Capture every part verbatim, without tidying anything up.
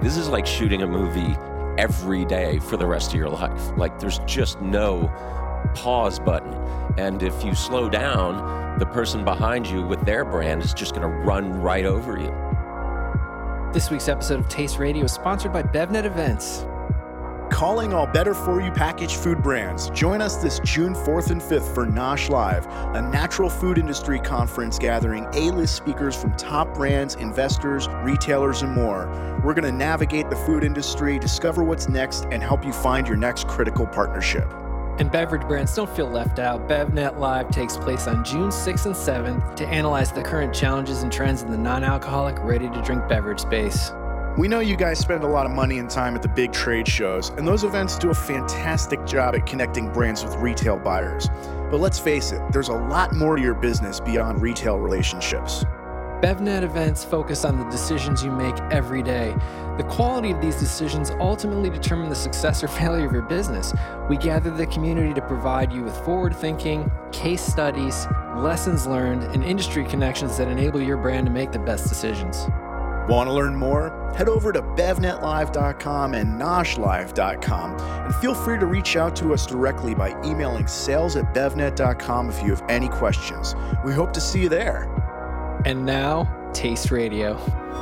This is like shooting a movie every day for the rest of your life. Like, there's just no pause button. And if you slow down, the person behind you with their brand is just going to run right over you. This week's episode of Taste Radio is sponsored by BevNet Events. Calling all better-for-you packaged food brands. Join us this June fourth and fifth for Nosh Live, a natural food industry conference gathering A-list speakers from top brands, investors, retailers, and more. We're going to navigate the food industry, discover what's next, and help you find your next critical partnership. And beverage brands, don't feel left out. BevNet Live takes place on June sixth and seventh to analyze the current challenges and trends in the non-alcoholic, ready-to-drink beverage space. We know you guys spend a lot of money and time at the big trade shows, and those events do a fantastic job at connecting brands with retail buyers. But let's face it, there's a lot more to your business beyond retail relationships. BevNet events focus on the decisions you make every day. The quality of these decisions ultimately determine the success or failure of your business. We gather the community to provide you with forward-thinking, case studies, lessons learned, and industry connections that enable your brand to make the best decisions. Want to learn more? Head over to bev net live dot com and nosh live dot com, and feel free to reach out to us directly by emailing sales at bev net dot com if you have any questions. We hope to see you there. And now, Taste Radio.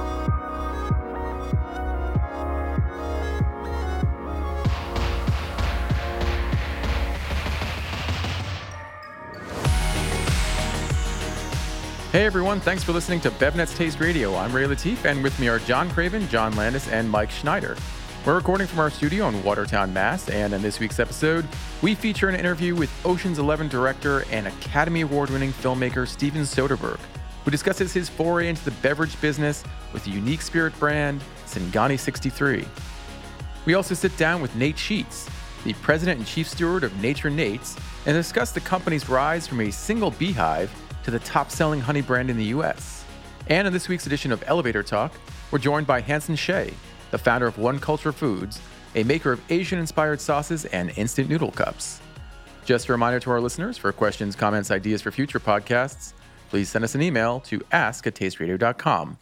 Hey everyone, thanks for listening to BevNet's Taste Radio. I'm Ray Latif, and with me are John Craven, John Landis, and Mike Schneider. We're recording from our studio in Watertown, Mass, and in this week's episode, we feature an interview with Ocean's Eleven director and Academy Award-winning filmmaker Steven Soderbergh, who discusses his foray into the beverage business with the unique spirit brand, Singani sixty-three. We also sit down with Nate Sheets, the president and chief steward of Nature Nate's, and discuss the company's rise from a single beehive to the top-selling honey brand in the U S. And in this week's edition of Elevator Talk, we're joined by Hansen Shea, the founder of One Culture Foods, a maker of Asian-inspired sauces and instant noodle cups. Just a reminder to our listeners, for questions, comments, ideas for future podcasts, please send us an email to ask at taste radio dot com.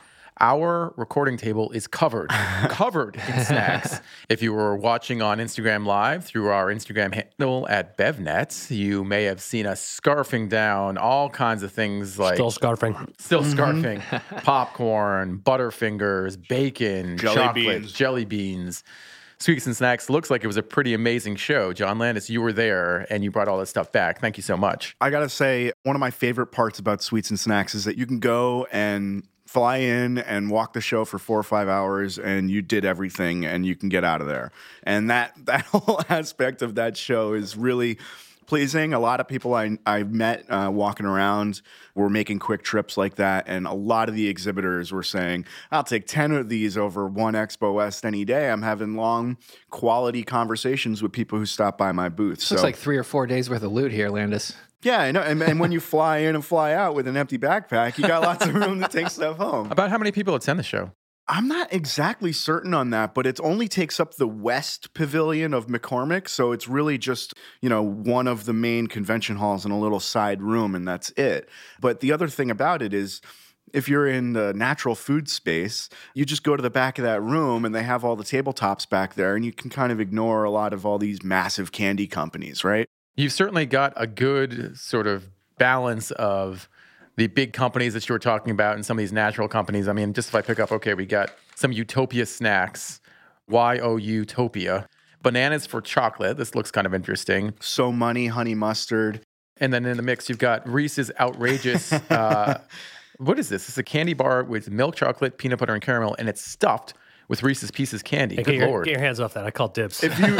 Our recording table is covered, covered in snacks. If you were watching on Instagram Live through our Instagram handle at BevNet, you may have seen us scarfing down all kinds of things like... Still scarfing. Still scarfing. Mm-hmm. Popcorn, Butterfingers, bacon, jelly chocolate, beans. jelly beans. Sweets and Snacks looks like it was a pretty amazing show. John Landis, you were there and you brought all this stuff back. Thank you so much. I gotta say, one of my favorite parts about Sweets and Snacks is that you can go and fly in and walk the show for four or five hours and you did everything and you can get out of there. And that that whole aspect of that show is really pleasing. A lot of people I, I met uh, walking around were making quick trips like that, and a lot of the exhibitors were saying, I'll take ten of these over one Expo West any day. I'm having long, quality conversations with people who stop by my booth. Looks so, like three or four days worth of loot here, Landis. Yeah, I know. And, and when you fly in and fly out with an empty backpack, you got lots of room to take stuff home. About how many people attend the show? I'm not exactly certain on that, but it only takes up the West Pavilion of McCormick. So it's really just, you know, one of the main convention halls in a little side room, and that's it. But the other thing about it is, if you're in the natural food space, you just go to the back of that room and they have all the tabletops back there, and you can kind of ignore a lot of all these massive candy companies, right? You've certainly got a good sort of balance of the big companies that you were talking about and some of these natural companies. I mean, just if I pick up, okay, we got some Utopia snacks, Y O Utopia, bananas for chocolate. This looks kind of interesting. So Money, honey mustard. And then in the mix, you've got Reese's outrageous, uh, what is this? It's a candy bar with milk chocolate, peanut butter, and caramel, and it's stuffed with Reese's Pieces candy. Hey, Good get your, Lord. Get your hands off that. I call dibs. If you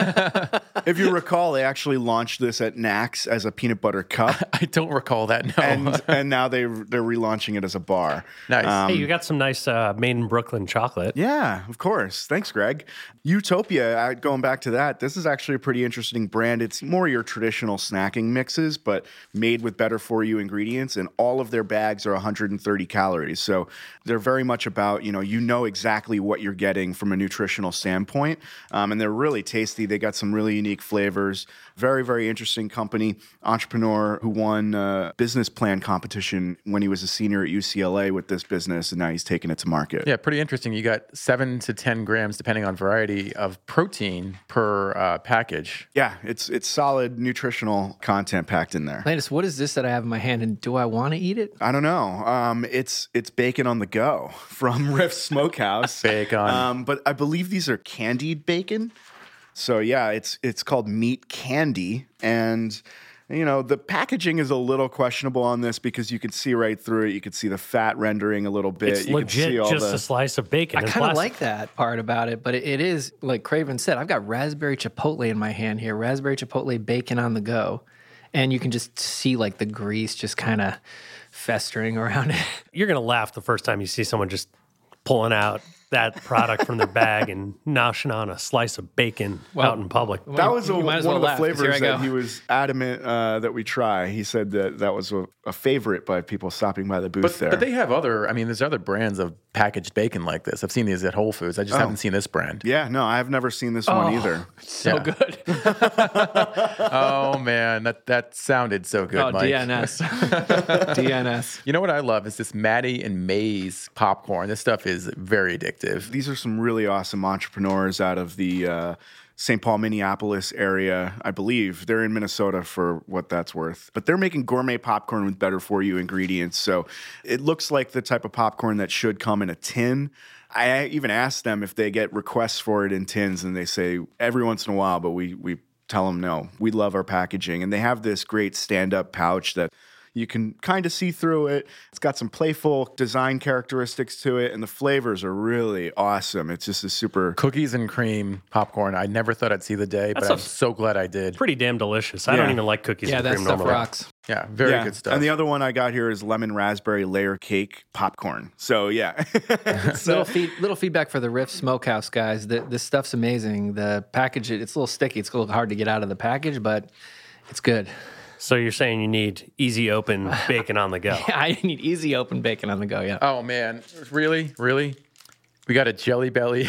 if you recall, they actually launched this at Nax as a peanut butter cup. I don't recall that, no. And and now they they're relaunching it as a bar. Nice. Um, hey, you got some nice uh, made in Brooklyn chocolate. Yeah, of course. Thanks, Greg. Utopia, I, going back to that, this is actually a pretty interesting brand. It's more your traditional snacking mixes, but made with better for you ingredients, and all of their bags are one hundred thirty calories. So they're very much about, you know, you know exactly what you're getting getting from a nutritional standpoint. Um, and they're really tasty. They got some really unique flavors. Very, very interesting company. Entrepreneur who won a business plan competition when he was a senior at U C L A with this business, and now he's taking it to market. Yeah, pretty interesting. You got seven to ten grams, depending on variety, of protein per uh, package. Yeah, it's it's solid nutritional content packed in there. Landis, what is this that I have in my hand, and do I want to eat it? I don't know. Um, it's it's bacon on the go from Riff Smokehouse. Bacon. Um, but I believe these are candied bacon. So yeah, it's it's called meat candy, and you know the packaging is a little questionable on this because you can see right through it. You can see the fat rendering a little bit. It's you legit can see all just the, a slice of bacon. I in kind of plastic. like that part about it, but it, it is, like Craven said, I've got raspberry chipotle in my hand here, raspberry chipotle bacon on the go. And you can just see like the grease just kind of festering around it. You're going to laugh the first time you see someone just pulling out that product from their bag and noshing on a slice of bacon Well, out in public. That was a, You might as one well of the laugh, 'cause here flavors I go. that he was adamant uh, that we try. He said that that was a, a favorite by people stopping by the booth But, there. but they have other, I mean, there's other brands of packaged bacon like this. I've seen these at Whole Foods. I just haven't seen this brand. yeah, no, I've never seen this one either. So Yeah. good. Oh, man, that, that sounded so good, Oh, Mike. D N S. D N S. You know what I love is this Maddie and Maize popcorn. This stuff is very addictive. These are some really awesome entrepreneurs out of the uh, Saint Paul, Minneapolis area, I believe. They're in Minnesota for what that's worth. But they're making gourmet popcorn with better for you ingredients. So it looks like the type of popcorn that should come in a tin. I even asked them if they get requests for it in tins, and they say every once in a while, but we we tell them no. We love our packaging. And they have this great stand-up pouch that you can kind of see through it. It's got some playful design characteristics to it, and the flavors are really awesome. It's just a super... Cookies and cream popcorn. I never thought I'd see the day, but That I'm stuff's so glad I did. Pretty damn delicious. I don't Yeah. even like cookies Yeah, and that cream stuff normally. rocks. Yeah, very Yeah. good stuff. And the other one I got here is lemon raspberry layer cake popcorn. So yeah. little, feed, little feedback for the Riff Smokehouse guys. The, this stuff's amazing. The package, it's a little sticky. It's a little hard to get out of the package, but it's good. So you're saying you need easy open bacon on the go. I need easy open bacon on the go, yeah. Oh, man. Really? Really? We got a Jelly Belly.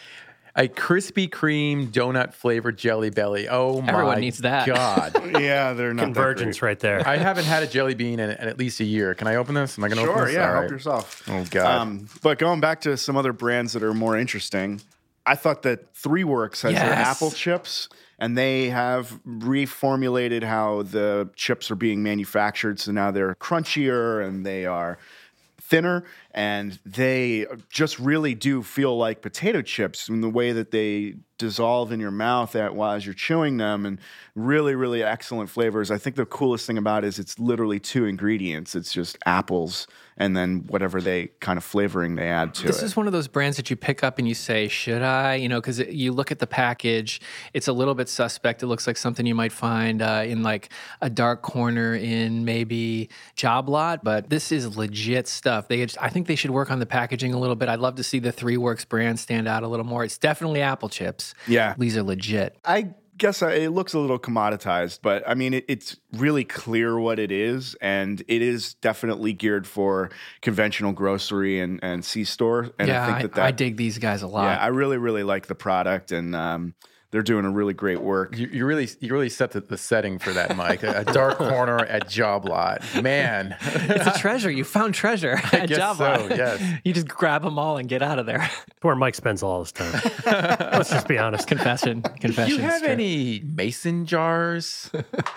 A Krispy Kreme donut flavored Jelly Belly. Oh, my Everyone needs that. God. yeah, they're not Convergence that right there. I haven't had a jelly bean in, in at least a year. Can I open this? Am I going to great. open Sure, this? yeah, All help right. yourself. Oh, God. Um, but going back to some other brands that are more interesting, I thought that Three Works has their Yes. apple chips, and they have reformulated how the chips are being manufactured. So now they're crunchier and they are thinner, and they just really do feel like potato chips in the way that they dissolve in your mouth at, while as you're chewing them, and really, really excellent flavors. I think the coolest thing about it is it's literally two ingredients. It's just apples and then whatever they kind of flavoring they add to This it. is one of those brands that you pick up and you say, should I? You know, because you look at the package, it's a little bit suspect. It looks like something you might find uh, in like a dark corner in maybe Job Lot, but this is legit stuff. They, I think they should work on the packaging a little bit. I'd love to see the Three Works brand stand out a little more. It's definitely apple chips. Yeah. These are legit. I guess I, it looks a little commoditized, but I mean, it, it's really clear what it is, and it is definitely geared for conventional grocery and, and C-store. And yeah, I think I, that, that I dig these guys a lot. yeah, I really, really like the product, and um, they're doing a really great work. You, you really, you really set the, the setting for that, Mike. A, a dark corner at Job Lot, man. It's a treasure. You found treasure at guess Job so, Lot. yes. You just grab them all and get out of there. Where Mike spends all his time. Let's just be honest. Confession. Do Confession. you have It's true. any mason jars?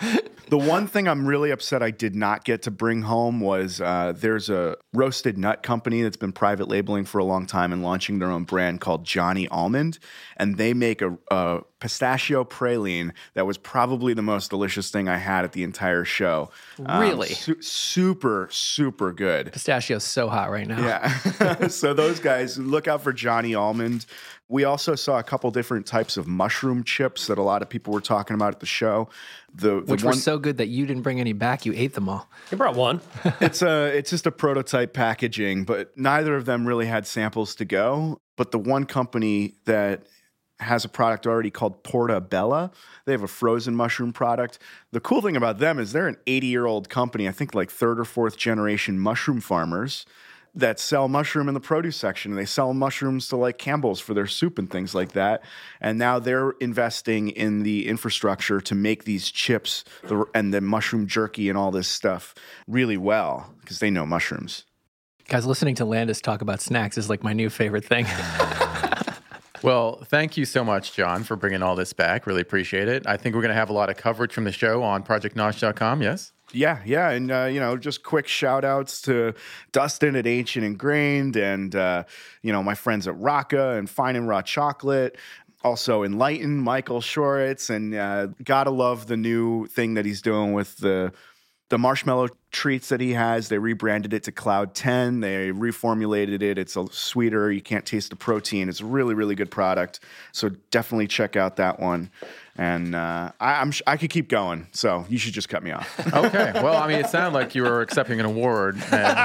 The one thing I'm really upset I did not get to bring home was uh, there's a roasted nut company that's been private labeling for a long time and launching their own brand called Johnny Almond, and they make a, a pistachio praline that was probably the most delicious thing I had at the entire show. Um, Really? su- super, super good. Pistachio's so hot right now. Yeah. So those guys, look out for Johnny Almond. We also saw a couple different types of mushroom chips that a lot of people were talking about at the show. The, the Which one, were so good that you didn't bring any back. You ate them all. You brought one. it's a it's just a prototype packaging, but neither of them really had samples to go. But the one company that has a product already called Portabella, they have a frozen mushroom product. The cool thing about them is they're an eighty-year-old company, I think like third or fourth generation mushroom farmers. that sell mushroom in the produce section. They sell mushrooms to like Campbell's for their soup and things like that. And now they're investing in the infrastructure to make these chips the, and the mushroom jerky and all this stuff really well because they know mushrooms. Guys, listening to Landis talk about snacks is like my new favorite thing. Well, thank you so much, John, for bringing all this back. Really appreciate it. I think we're going to have a lot of coverage from the show on project nosh dot com, yes? Yeah, yeah. And, uh, you know, just quick shout outs to Dustin at Ancient Ingrained and, uh, you know, my friends at Rocca and Fine and Raw Chocolate. Also Enlighten, Michael Shoritz. And uh, gotta love the new thing that he's doing with the the marshmallow treats that he has. They rebranded it to Cloud ten. They reformulated it. It's a sweeter. You can't taste the protein. It's a really, really good product. So definitely check out that one. And uh, I, I'm I could keep going. So you should just cut me off. Okay. Well, I mean, it sounded like you were accepting an award.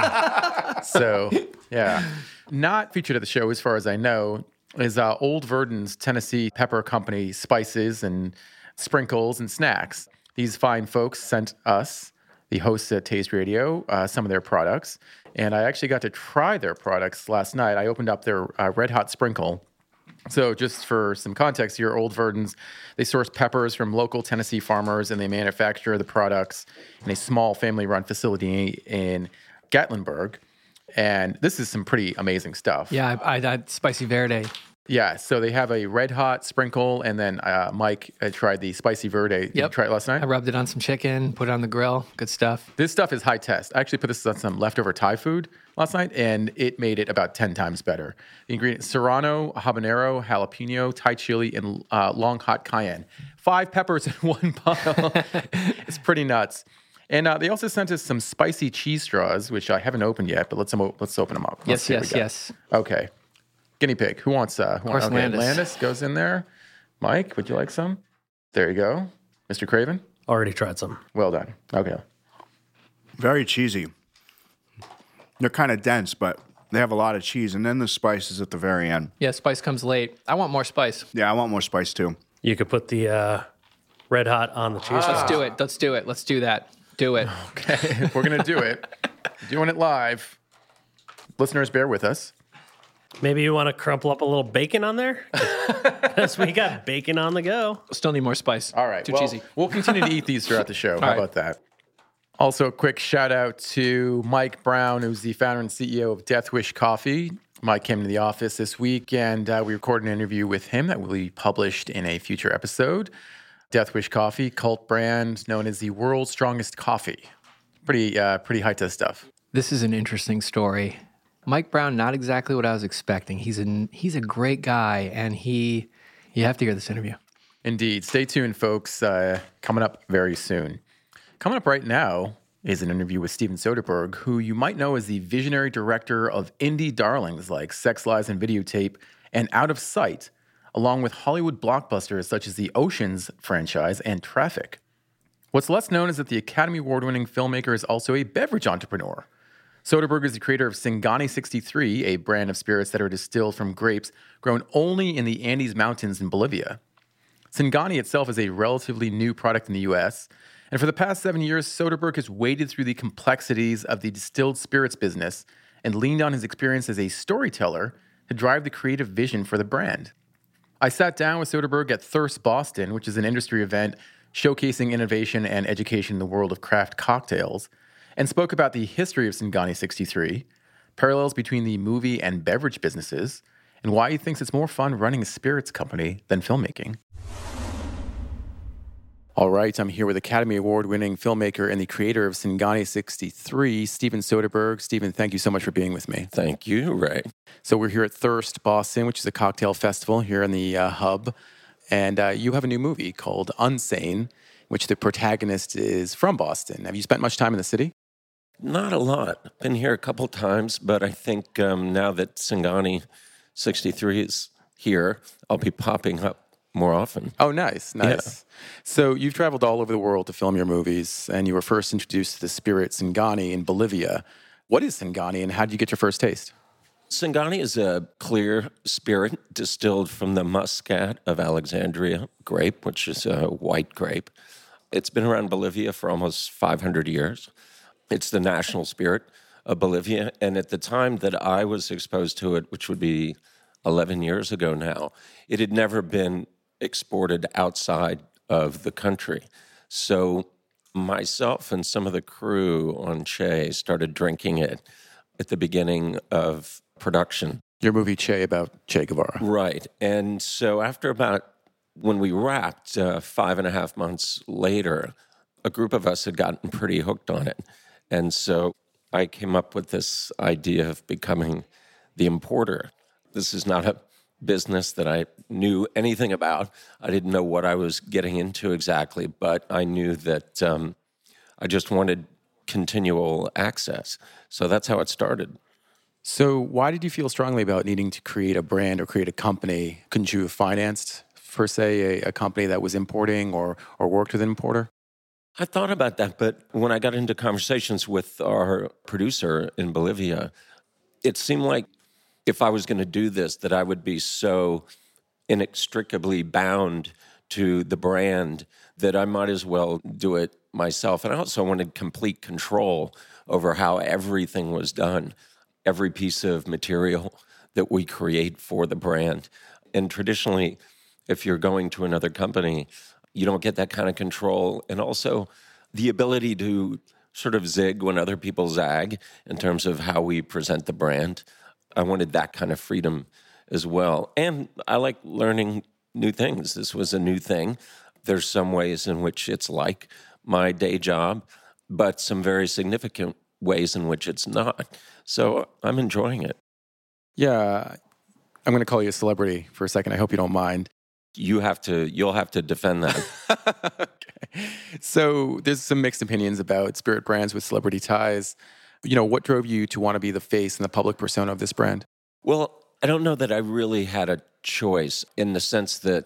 And so, yeah. Not featured at the show, as far as I know, is uh, Old Verdon's Tennessee Pepper Company spices and sprinkles and snacks. These fine folks sent us, the hosts at Taste Radio, uh, some of their products. And I actually got to try their products last night. I opened up their uh, Red Hot Sprinkle. So just for some context here, Old Verdon's, they source peppers from local Tennessee farmers, and they manufacture the products in a small family-run facility in Gatlinburg. And this is some pretty amazing stuff. Yeah, I, I that Spicy Verde. Yeah, so they have a Red Hot Sprinkle, and then uh, Mike uh, tried the Spicy Verde. Did Yep. you try it last night? I rubbed it on some chicken, put it on the grill. Good stuff. This stuff is high test. I actually put this on some leftover Thai food last night, and it made it about ten times better. The ingredients: serrano, habanero, jalapeno, Thai chili, and uh, long hot cayenne. Five peppers in one bottle. It's pretty nuts. And uh, they also sent us some spicy cheese straws, which I haven't opened yet, but let's let's open them up. Let's Yes, see what yes, we got. yes. Okay. Guinea pig. Who wants? Uh, who Of course, okay, Landis. Landis goes in there. Mike, would you like some? There you go. Mister Craven. Already tried some. Well done. Okay. Very cheesy. They're kind of dense, but they have a lot of cheese. And then the spice is at the very end. Yeah, spice comes late. I want more spice. Yeah, I want more spice too. You could put the uh, Red Hot on the cheese. Let's do it. Let's do it. Let's do that. Do it. Okay. We're going to do it. Doing it live. Listeners, bear with us. Maybe you want to crumple up a little bacon on there? Because we got bacon on the go. Still need more spice. All right. Too well, cheesy. We'll continue to eat these throughout the show. How right. about that? Also, a quick shout out to Mike Brown, who's the founder and C E O of Death Wish Coffee. Mike came to the office this week, and uh, we recorded an interview with him that will be published in a future episode. Death Wish Coffee, cult brand known as the world's strongest coffee. Pretty, uh, pretty high test stuff. This is an interesting story. Mike Brown, not exactly what I was expecting. He's a he's a great guy, and he you have to hear this interview. Indeed. Stay tuned, folks. Uh, coming up very soon. Coming up right now is an interview with Steven Soderbergh, who you might know as the visionary director of indie darlings like Sex, Lies, and Videotape and Out of Sight, along with Hollywood blockbusters such as the Oceans franchise and Traffic. What's less known is that the Academy Award-winning filmmaker is also a beverage entrepreneur. Soderbergh is the creator of Singani sixty-three, a brand of spirits that are distilled from grapes grown only in the Andes Mountains in Bolivia. Singani itself is a relatively new product in the U S, and for the past seven years, Soderbergh has waded through the complexities of the distilled spirits business and leaned on his experience as a storyteller to drive the creative vision for the brand. I sat down with Soderbergh at Thirst Boston, which is an industry event showcasing innovation and education in the world of craft cocktails, and spoke about the history of Singani sixty-three, parallels between the movie and beverage businesses, and why he thinks it's more fun running a spirits company than filmmaking. All right, I'm here with Academy Award-winning filmmaker and the creator of Singani sixty-three, Steven Soderbergh. Steven, thank you so much for being with me. Thank you, Ray. So we're here at Thirst Boston, which is a cocktail festival here in the uh, hub, and uh, you have a new movie called Unsane, which the protagonist is from Boston. Have you spent much time in the city? Not a lot. Been here a couple times, but I think um, now that Singani sixty-three is here, I'll be popping up more often. Oh, nice, nice. Yeah. So you've traveled all over the world to film your movies, and you were first introduced to the spirit Singani in Bolivia. What is Singani, and how did you get your first taste? Singani is a clear spirit distilled from the Muscat of Alexandria grape, which is a white grape. It's been around Bolivia for almost five hundred years. It's the national spirit of Bolivia. And at the time that I was exposed to it, which would be eleven years ago now, it had never been exported outside of the country. So myself and some of the crew on Che started drinking it at the beginning of production. Your movie Che about Che Guevara. Right. And so after about, when we wrapped uh, five and a half months later, a group of us had gotten pretty hooked on it. And so I came up with this idea of becoming the importer. This is not a business that I knew anything about. I didn't know what I was getting into exactly, but I knew that um, I just wanted continual access. So that's how it started. So why did you feel strongly about needing to create a brand or create a company? Couldn't you have financed, per se, a, a company that was importing or, or worked with an importer? I thought about that, but when I got into conversations with our producer in Bolivia, it seemed like if I was going to do this, that I would be so inextricably bound to the brand that I might as well do it myself. And I also wanted complete control over how everything was done, every piece of material that we create for the brand. And traditionally, if you're going to another company, you don't get that kind of control. And also the ability to sort of zig when other people zag in terms of how we present the brand. I wanted that kind of freedom as well. And I like learning new things. This was a new thing. There's some ways in which it's like my day job, but some very significant ways in which it's not. So I'm enjoying it. Yeah. I'm going to call you a celebrity for a second. I hope you don't mind. You have to, you'll have to defend that. Okay. So there's some mixed opinions about spirit brands with celebrity ties. You know, what drove you to want to be the face and the public persona of this brand? Well, I don't know that I really had a choice in the sense that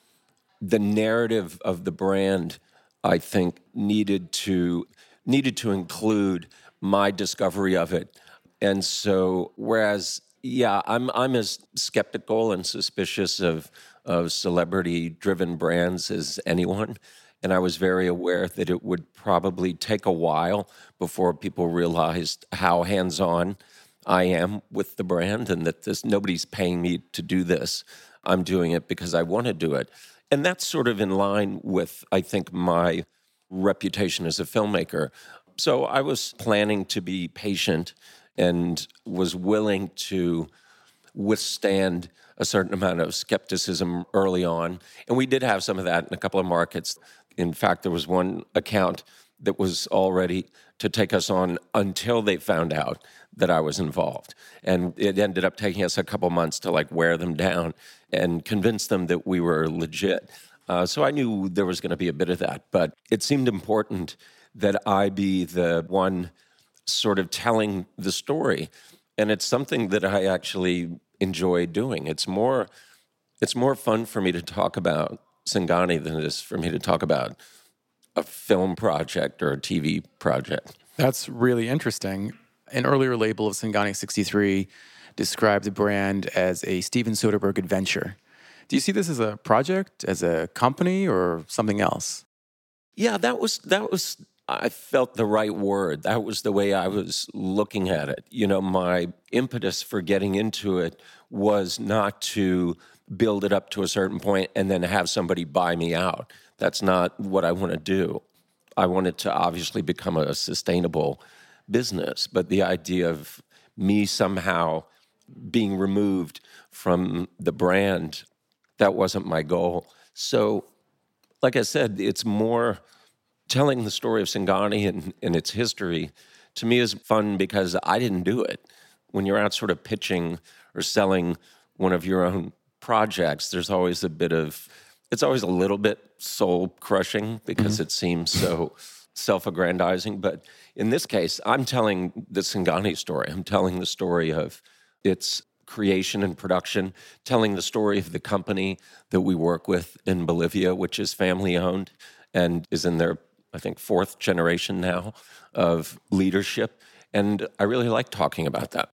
the narrative of the brand, I think, needed to needed to include my discovery of it. And so, whereas, yeah, I'm I'm as skeptical and suspicious of of celebrity-driven brands as anyone. And I was very aware that it would probably take a while before people realized how hands-on I am with the brand and that this nobody's paying me to do this. I'm doing it because I want to do it. And that's sort of in line with, I think, my reputation as a filmmaker. So I was planning to be patient and was willing to withstand a certain amount of skepticism early on. And we did have some of that in a couple of markets. In fact, there was one account that was all ready to take us on until they found out that I was involved. And it ended up taking us a couple months to like wear them down and convince them that we were legit. Uh, so I knew there was going to be a bit of that, but it seemed important that I be the one sort of telling the story. And it's something that I actually enjoy doing. It's more, it's more fun for me to talk about Singani than it is for me to talk about a film project or a T V project. That's really interesting. An earlier label of Singani sixty-three described the brand as a Steven Soderbergh adventure. Do you see this as a project, as a company, or something else? Yeah, that was that was I felt the right word. That was the way I was looking at it. You know, my impetus for getting into it was not to build it up to a certain point and then have somebody buy me out. That's not what I want to do. I want it to obviously become a sustainable business, but the idea of me somehow being removed from the brand, that wasn't my goal. So, like I said, it's more telling the story of Singani and, and its history, to me, is fun because I didn't do it. When you're out sort of pitching or selling one of your own projects, there's always a bit of, it's always a little bit soul-crushing because mm-hmm. it seems so self-aggrandizing. But in this case, I'm telling the Singani story. I'm telling the story of its creation and production, telling the story of the company that we work with in Bolivia, which is family-owned and is in their, I think, fourth generation now of leadership. And I really like talking about that.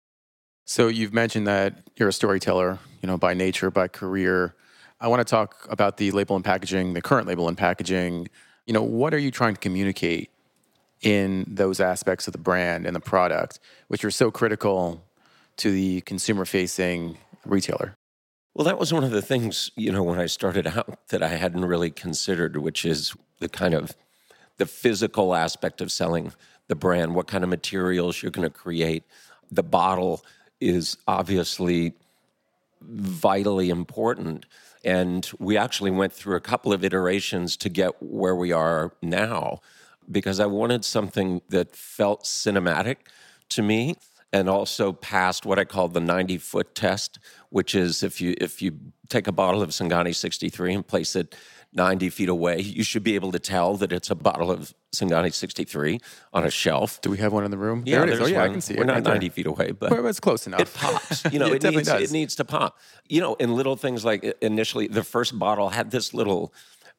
So you've mentioned that you're a storyteller, you know, by nature, by career. I want to talk about the label and packaging, the current label and packaging. You know, what are you trying to communicate in those aspects of the brand and the product, which are so critical to the consumer-facing retailer? Well, that was one of the things, you know, when I started out that I hadn't really considered, which is the kind of the physical aspect of selling the brand, what kind of materials you're going to create. The bottle is obviously vitally important. And we actually went through a couple of iterations to get where we are now, because I wanted something that felt cinematic to me and also passed what I call the ninety-foot test, which is if you if you take a bottle of Singani sixty-three and place it ninety feet away, you should be able to tell that it's a bottle of Singani sixty-three on a shelf. Do we have one in the room? Yeah, there it is. Oh, yeah, one. I can see We're it. not right there. ninety feet away, but Well, it's close enough. it pops. You know, Yeah, it, it definitely needs, does. it needs to pop. You know, and little things like initially the first bottle had this little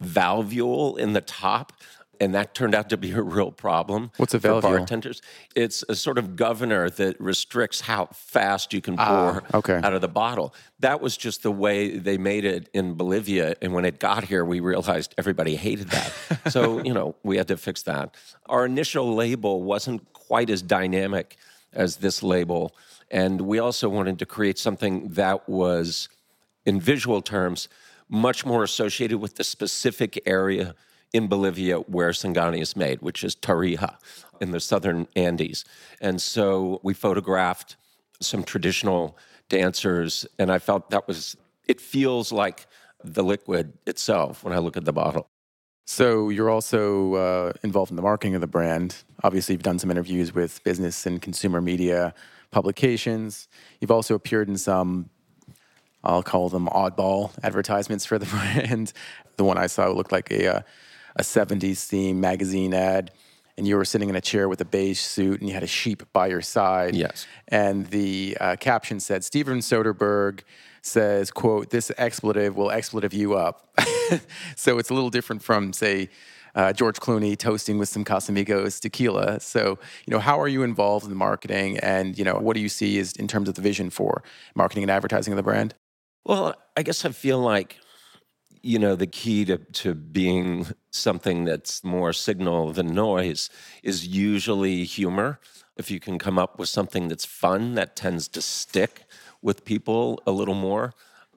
valvule in the top, and that turned out to be a real problem. What's a for valvule? bartenders? It's a sort of governor that restricts how fast you can pour Ah, okay. out of the bottle. That was just the way they made it in Bolivia, and when it got here, we realized everybody hated that. So, you know, we had to fix that. Our initial label wasn't quite as dynamic as this label, and we also wanted to create something that was, in visual terms, much more associated with the specific area in Bolivia where Singani is made, which is Tarija in the southern Andes. And so we photographed some traditional dancers, and I felt that was, it feels like the liquid itself when I look at the bottle. So you're also uh, involved in the marketing of the brand. Obviously, you've done some interviews with business and consumer media publications. You've also appeared in some, I'll call them oddball advertisements for the brand. The one I saw looked like a, uh, a seventies theme magazine ad, and you were sitting in a chair with a beige suit, and you had a sheep by your side. Yes. And the uh, caption said, Steven Soderbergh says, quote, "This expletive will expletive you up." So it's a little different from, say, uh, George Clooney toasting with some Casamigos tequila. So, you know, how are you involved in the marketing, and, you know, what do you see is in terms of the vision for marketing and advertising of the brand? Well, I guess I feel like, you know, the key to, to being something that's more signal than noise is usually humor. If you can come up with something that's fun, that tends to stick with people a little more.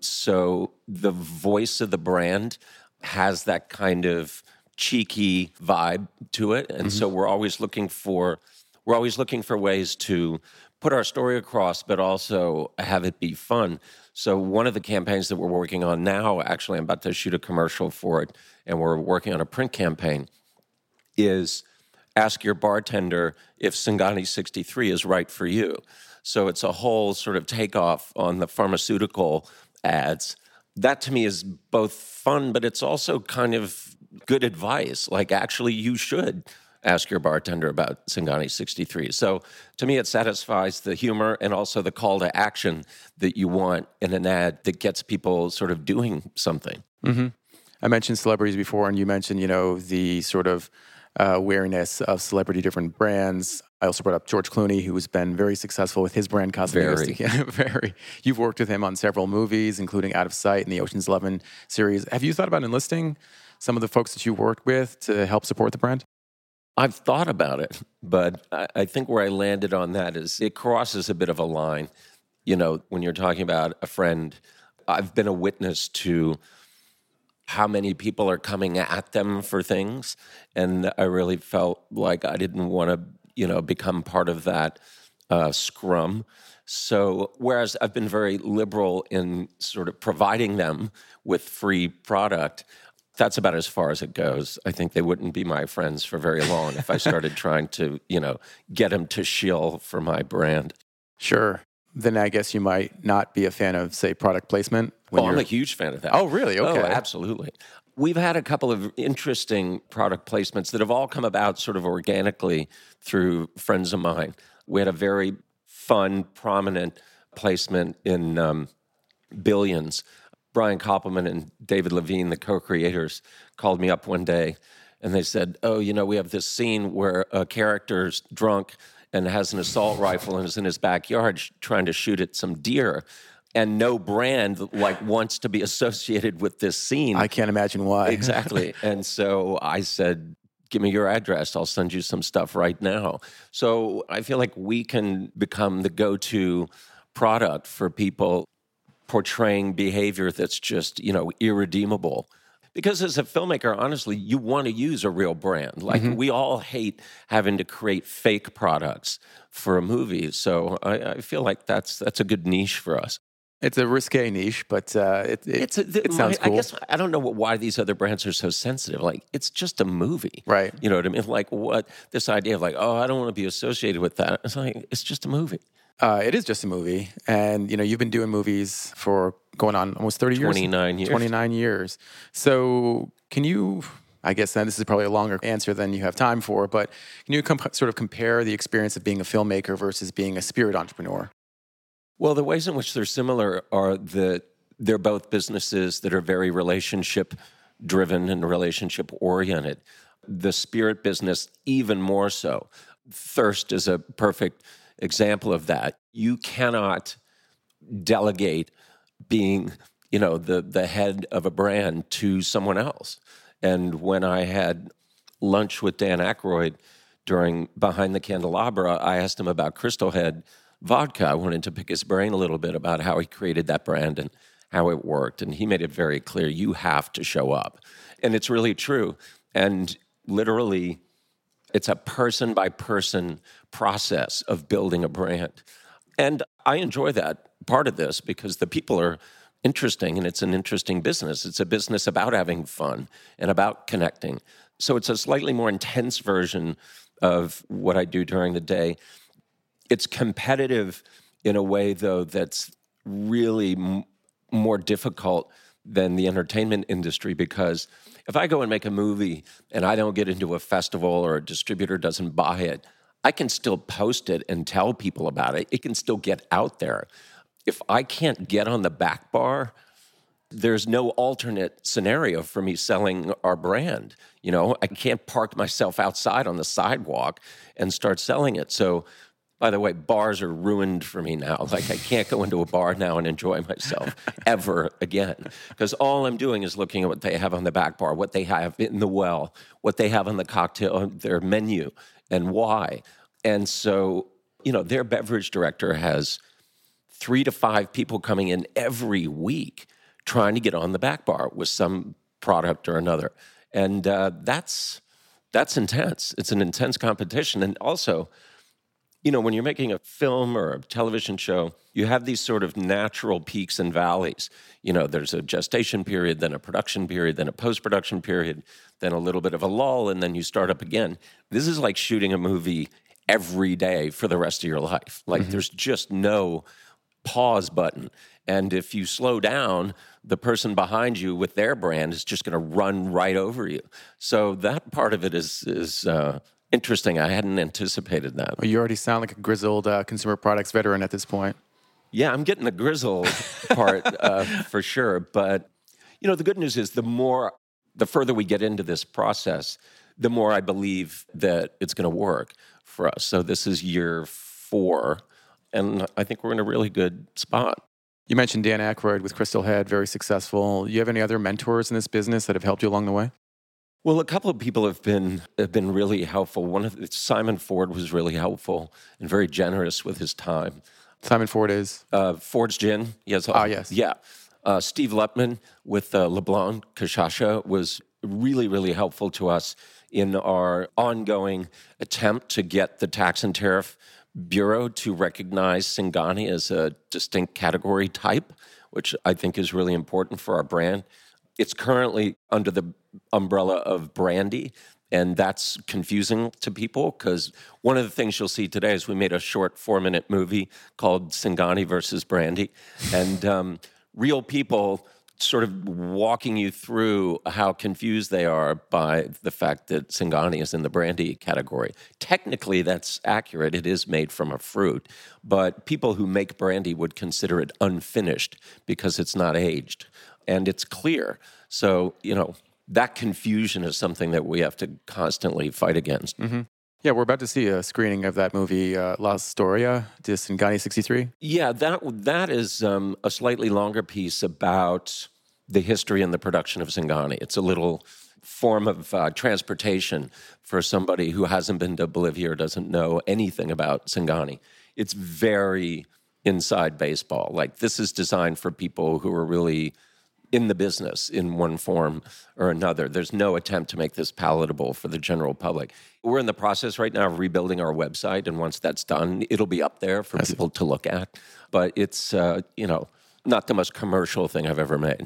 So the voice of the brand has that kind of cheeky vibe to it. And mm-hmm. so we're always looking for we're always looking for ways to put our story across, but also have it be fun. So one of the campaigns that we're working on now, actually I'm about to shoot a commercial for it, and we're working on a print campaign, is ask your bartender if Singani sixty-three is right for you. So it's a whole sort of takeoff on the pharmaceutical ads. That to me is both fun, but it's also kind of good advice. Like, actually, you should ask your bartender about Singani sixty-three. So to me, it satisfies the humor and also the call to action that you want in an ad that gets people sort of doing something. Mm-hmm. I mentioned celebrities before, and you mentioned, you know, the sort of uh, awareness of celebrity different brands. I also brought up George Clooney, who has been very successful with his brand Casamigos. Very. Very. You've worked with him on several movies, including Out of Sight and the Ocean's Eleven series. Have you thought about enlisting some of the folks that you worked with to help support the brand? I've thought about it, but I, I think where I landed on that is it crosses a bit of a line. You know, when you're talking about a friend, I've been a witness to how many people are coming at them for things, and I really felt like I didn't want to, you know, become part of that uh, scrum. So whereas I've been very liberal in sort of providing them with free product, that's about as far as it goes. I think they wouldn't be my friends for very long if I started trying to, you know, get them to shill for my brand. Sure. Then I guess you might not be a fan of, say, product placement. Oh, I'm a huge fan of that. Oh, really? Okay. Oh, absolutely. We've had a couple of interesting product placements that have all come about sort of organically through friends of mine. We had a very fun, prominent placement in um, Billions. Brian Koppelman and David Levine, the co-creators, called me up one day and they said, oh, you know, we have this scene where a character's drunk and has an assault rifle and is in his backyard sh- trying to shoot at some deer. And no brand like wants to be associated with this scene. I can't imagine why. Exactly. And so I said, give me your address. I'll send you some stuff right now. So I feel like we can become the go-to product for people portraying behavior that's just, you know, irredeemable. Because as a filmmaker, honestly, you want to use a real brand. Like, mm-hmm. we all hate having to create fake products for a movie. So I, I feel like that's that's a good niche for us. It's a risque niche, but uh, it, it, it's a, the, it sounds my, cool. I guess I don't know why these other brands are so sensitive. Like, it's just a movie. Right. You know what I mean? Like, what, this idea of like, oh, I don't want to be associated with that. It's like, it's just a movie. Uh, it is just a movie. And, you know, you've been doing movies for going on almost thirty years. twenty-nine years. twenty-nine years. So can you, I guess then this is probably a longer answer than you have time for, but can you comp- sort of compare the experience of being a filmmaker versus being a spirit entrepreneur? Well, the ways in which they're similar are that they're both businesses that are very relationship driven and relationship oriented. The spirit business, even more so. Thirst is a perfect example of that. You cannot delegate being, you know, the, the head of a brand to someone else. And when I had lunch with Dan Aykroyd during Behind the Candelabra, I asked him about Crystal Head Vodka. I wanted to pick his brain a little bit about how he created that brand and how it worked. And he made it very clear, you have to show up. And it's really true. And literally, it's a person-by-person process of building a brand. And I enjoy that part of this because the people are interesting and it's an interesting business. It's a business about having fun and about connecting. So it's a slightly more intense version of what I do during the day. It's competitive in a way, though, that's really m- more difficult than the entertainment industry, because if I go and make a movie and I don't get into a festival or a distributor doesn't buy it, I can still post it and tell people about it. It can still get out there. If I can't get on the back bar, there's no alternate scenario for me selling our brand. You know, I can't park myself outside on the sidewalk and start selling it. So, by the way, bars are ruined for me now. Like, I can't go into a bar now and enjoy myself ever again. Because all I'm doing is looking at what they have on the back bar, what they have in the well, what they have on the cocktail, their menu, and why. And so, you know, their beverage director has three to five people coming in every week trying to get on the back bar with some product or another. And uh, that's that's intense. It's an intense competition. And also, you know, when you're making a film or a television show, you have these sort of natural peaks and valleys. You know, there's a gestation period, then a production period, then a post-production period, then a little bit of a lull, and then you start up again. This is like shooting a movie every day for the rest of your life. Like, mm-hmm. there's just no pause button. And if you slow down, the person behind you with their brand is just going to run right over you. So that part of it is is uh, interesting. I hadn't anticipated that. Well, you already sound like a grizzled uh, consumer products veteran at this point. Yeah, I'm getting the grizzled part uh, for sure. But, you know, the good news is the more, the further we get into this process, the more I believe that it's going to work for us. So this is year four, and I think we're in a really good spot. You mentioned Dan Aykroyd with Crystal Head, very successful. You have any other mentors in this business that have helped you along the way? Well, a couple of people have been have been really helpful. One of the, Simon Ford was really helpful and very generous with his time. Simon Ford is? Uh, Ford's Gin. Yes. Ah, yes. Yeah. Uh, Steve Lepman with uh, LeBlanc Cachaça was really, really helpful to us in our ongoing attempt to get the Tax and Tariff Bureau to recognize Singani as a distinct category type, which I think is really important for our brand. It's currently under the umbrella of brandy, and that's confusing to people because one of the things you'll see today is we made a short four-minute movie called Singani versus Brandy, and um, real people sort of walking you through how confused they are by the fact that Singani is in the brandy category. Technically, that's accurate. It is made from a fruit, but people who make brandy would consider it unfinished because it's not aged, and it's clear. So, you know, that confusion is something that we have to constantly fight against. Mm-hmm. Yeah, we're about to see a screening of that movie, uh, La Storia, de Singani sixty-three. Yeah, that that is um, a slightly longer piece about the history and the production of Singani. It's a little form of uh, transportation for somebody who hasn't been to Bolivia or doesn't know anything about Singani. It's very inside baseball. Like, this is designed for people who are really in the business in one form or another. There's no attempt to make this palatable for the general public. We're in the process right now of rebuilding our website, and once that's done, it'll be up there for people to look at. But it's, uh, you know, not the most commercial thing I've ever made.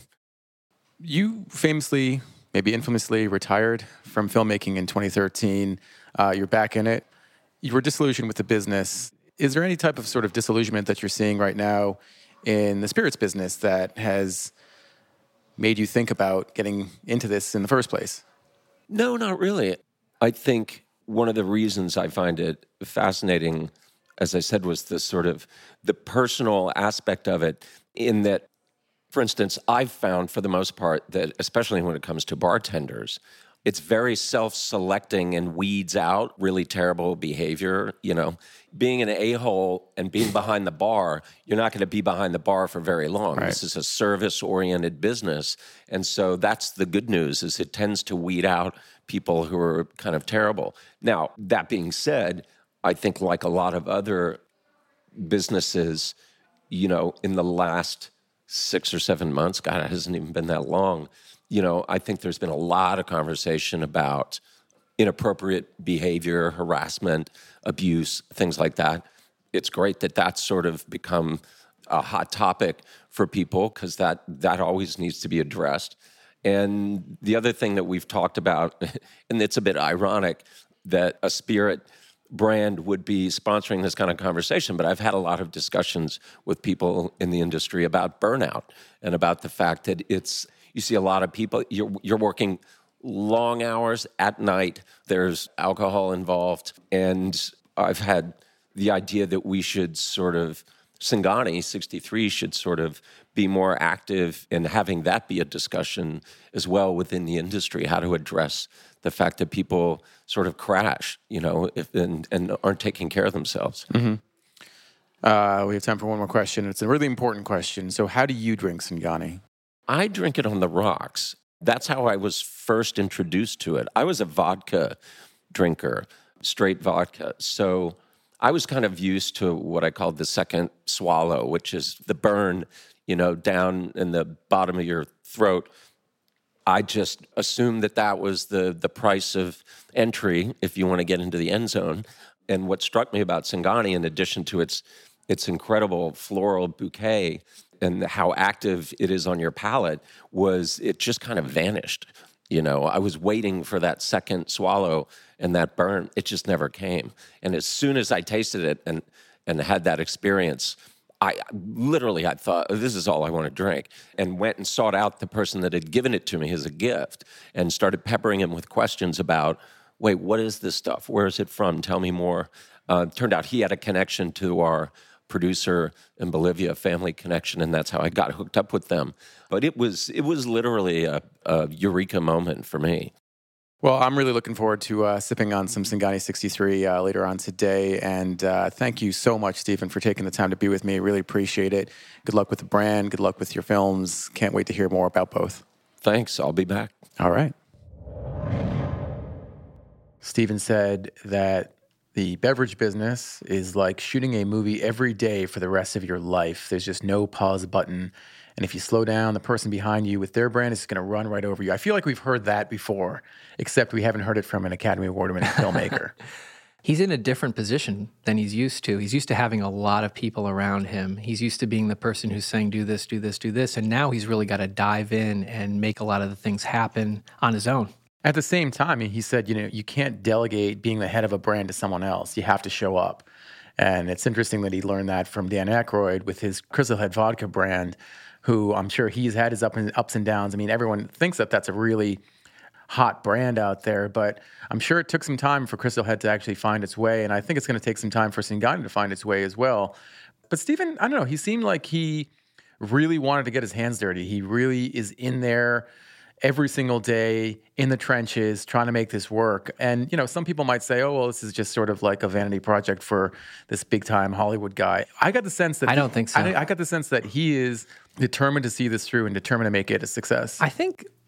You famously, maybe infamously, retired from filmmaking in twenty thirteen. Uh, you're back in it. You were disillusioned with the business. Is there any type of sort of disillusionment that you're seeing right now in the spirits business that has made you think about getting into this in the first place? No, not really. I think one of the reasons I find it fascinating, as I said, was the sort of the personal aspect of it, in that, for instance, I've found for the most part that, especially when it comes to bartenders, it's very self-selecting and weeds out really terrible behavior. You know, being an a-hole and being behind the bar, you're not going to be behind the bar for very long. Right. This is a service-oriented business. And so that's the good news, is it tends to weed out people who are kind of terrible. Now, that being said, I think like a lot of other businesses, you know, in the last six or seven months, God, it hasn't even been that long, you know, I think there's been a lot of conversation about inappropriate behavior, harassment, abuse, things like that. It's great that that's sort of become a hot topic for people, because that, that always needs to be addressed. And the other thing that we've talked about, and it's a bit ironic that a spirit brand would be sponsoring this kind of conversation, but I've had a lot of discussions with people in the industry about burnout and about the fact that it's, you see a lot of people, you're, you're working long hours at night, there's alcohol involved, and I've had the idea that we should sort of, Singani sixty-three should sort of be more active in having that be a discussion as well within the industry, how to address the fact that people sort of crash, you know, if, and, and aren't taking care of themselves. Mm-hmm. Uh, we have time for one more question. It's a really important question. So how do you drink Singani? I drink it on the rocks. That's how I was first introduced to it. I was a vodka drinker, straight vodka. So I was kind of used to what I called the second swallow, which is the burn, you know, down in the bottom of your throat. I just assumed that that was the the price of entry if you want to get into the end zone. And what struck me about Singani, in addition to its its incredible floral bouquet and how active it is on your palate, was it just kind of vanished. You know, I was waiting for that second swallow and that burn. It just never came. And as soon as I tasted it and and had that experience, I literally, I thought, oh, this is all I want to drink, and went and sought out the person that had given it to me as a gift and started peppering him with questions about, wait, what is this stuff? Where is it from? Tell me more. Uh, turned out he had a connection to our producer in Bolivia, a family connection, and that's how I got hooked up with them. But it was it was literally a, a eureka moment for me. Well, I'm really looking forward to uh, sipping on some Singani sixty-three uh, later on today. And uh, thank you so much, Stephen, for taking the time to be with me. Really appreciate it. Good luck with the brand. Good luck with your films. Can't wait to hear more about both. Thanks. I'll be back. All right. Stephen said that the beverage business is like shooting a movie every day for the rest of your life. There's just no pause button. And if you slow down, the person behind you with their brand is going to run right over you. I feel like we've heard that before, except we haven't heard it from an Academy Award-winning filmmaker. He's in a different position than he's used to. He's used to having a lot of people around him. He's used to being the person who's saying, do this, do this, do this. And now he's really got to dive in and make a lot of the things happen on his own. At the same time, he said, you know, you can't delegate being the head of a brand to someone else. You have to show up. And it's interesting that he learned that from Dan Aykroyd with his Crystal Head vodka brand, who I'm sure he's had his up and, ups and downs. I mean, everyone thinks that that's a really hot brand out there, but I'm sure it took some time for Crystal Head to actually find its way, and I think it's going to take some time for Singani to find its way as well. But Stephen, I don't know, he seemed like he really wanted to get his hands dirty. He really is in there every single day in the trenches trying to make this work. And, you know, some people might say, oh, well, this is just sort of like a vanity project for this big-time Hollywood guy. I got the sense that... I don't think so. I, I got the sense that he is determined to see this through and determined to make it a success. I think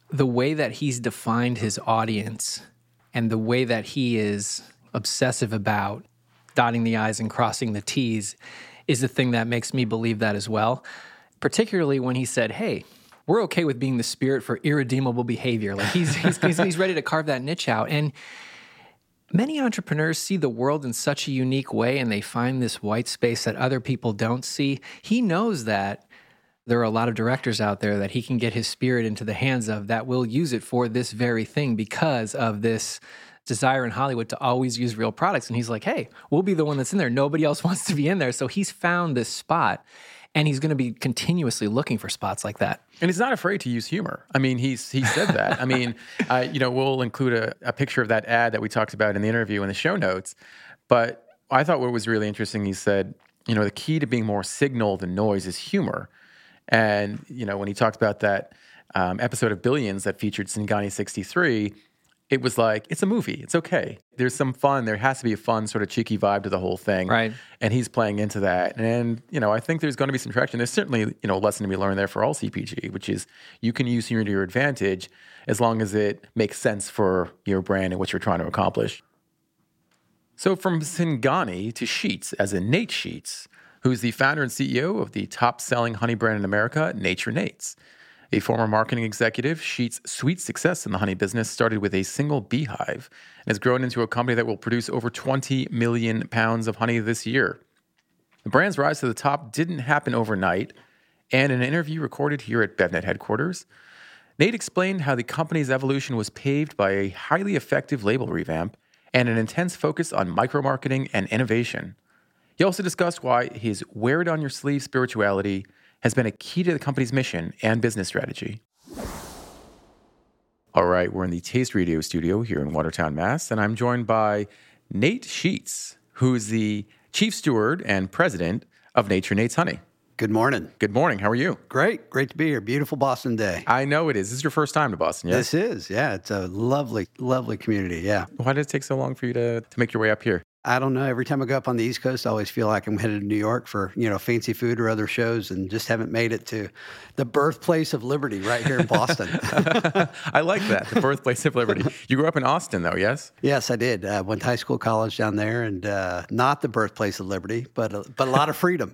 the way that he's defined his audience and the way that he is obsessive about dotting the I's and crossing the T's is the thing that makes me believe that as well. Particularly when he said, hey, we're okay with being the spirit for irredeemable behavior. Like he's, he's, he's, he's ready to carve that niche out. And many entrepreneurs see the world in such a unique way and they find this white space that other people don't see. He knows that there are a lot of directors out there that he can get his spirit into the hands of that will use it for this very thing because of this desire in Hollywood to always use real products. And he's like, hey, we'll be the one that's in there. Nobody else wants to be in there. So he's found this spot. And he's going to be continuously looking for spots like that. And he's not afraid to use humor. I mean, he's he said that. I mean, uh, you know, we'll include a, a picture of that ad that we talked about in the interview in the show notes. But I thought what was really interesting, he said, you know, the key to being more signal than noise is humor. And, you know, when he talked about that um, episode of Billions that featured Singani sixty-three, it was like, it's a movie. It's okay. There's some fun. There has to be a fun sort of cheeky vibe to the whole thing. Right. And he's playing into that. And, you know, I think there's going to be some traction. There's certainly, you know, a lesson to be learned there for all C P G, which is you can use humor to your advantage as long as it makes sense for your brand and what you're trying to accomplish. So from Singani to Sheetz, as in Nate Sheetz, who's the founder and C E O of the top-selling honey brand in America, Nature Nates. A former marketing executive, Sheetz' sweet success in the honey business started with a single beehive and has grown into a company that will produce over twenty million pounds of honey this year. The brand's rise to the top didn't happen overnight, and in an interview recorded here at BevNet headquarters, Nate explained how the company's evolution was paved by a highly effective label revamp and an intense focus on micro-marketing and innovation. He also discussed why his wear-it-on-your-sleeve spirituality has been a key to the company's mission and business strategy. All right, we're in the Taste Radio studio here in Watertown, Mass, and I'm joined by Nate Sheetz, who's the chief steward and president of Nature Nates Honey. Good morning. Good morning. How are you? Great. Great to be here. Beautiful Boston day. I know it is. This is your first time to Boston, yes? This is, yeah. It's a lovely, lovely community, yeah. Why did it take so long for you to, to make your way up here? I don't know. Every time I go up on the East Coast, I always feel like I'm headed to New York for, you know, fancy food or other shows and just haven't made it to the birthplace of liberty right here in Boston. I like that, the birthplace of liberty. You grew up in Austin, though, yes? Yes, I did. I went to high school, college down there, and uh, not the birthplace of liberty, but a, but a lot of freedom.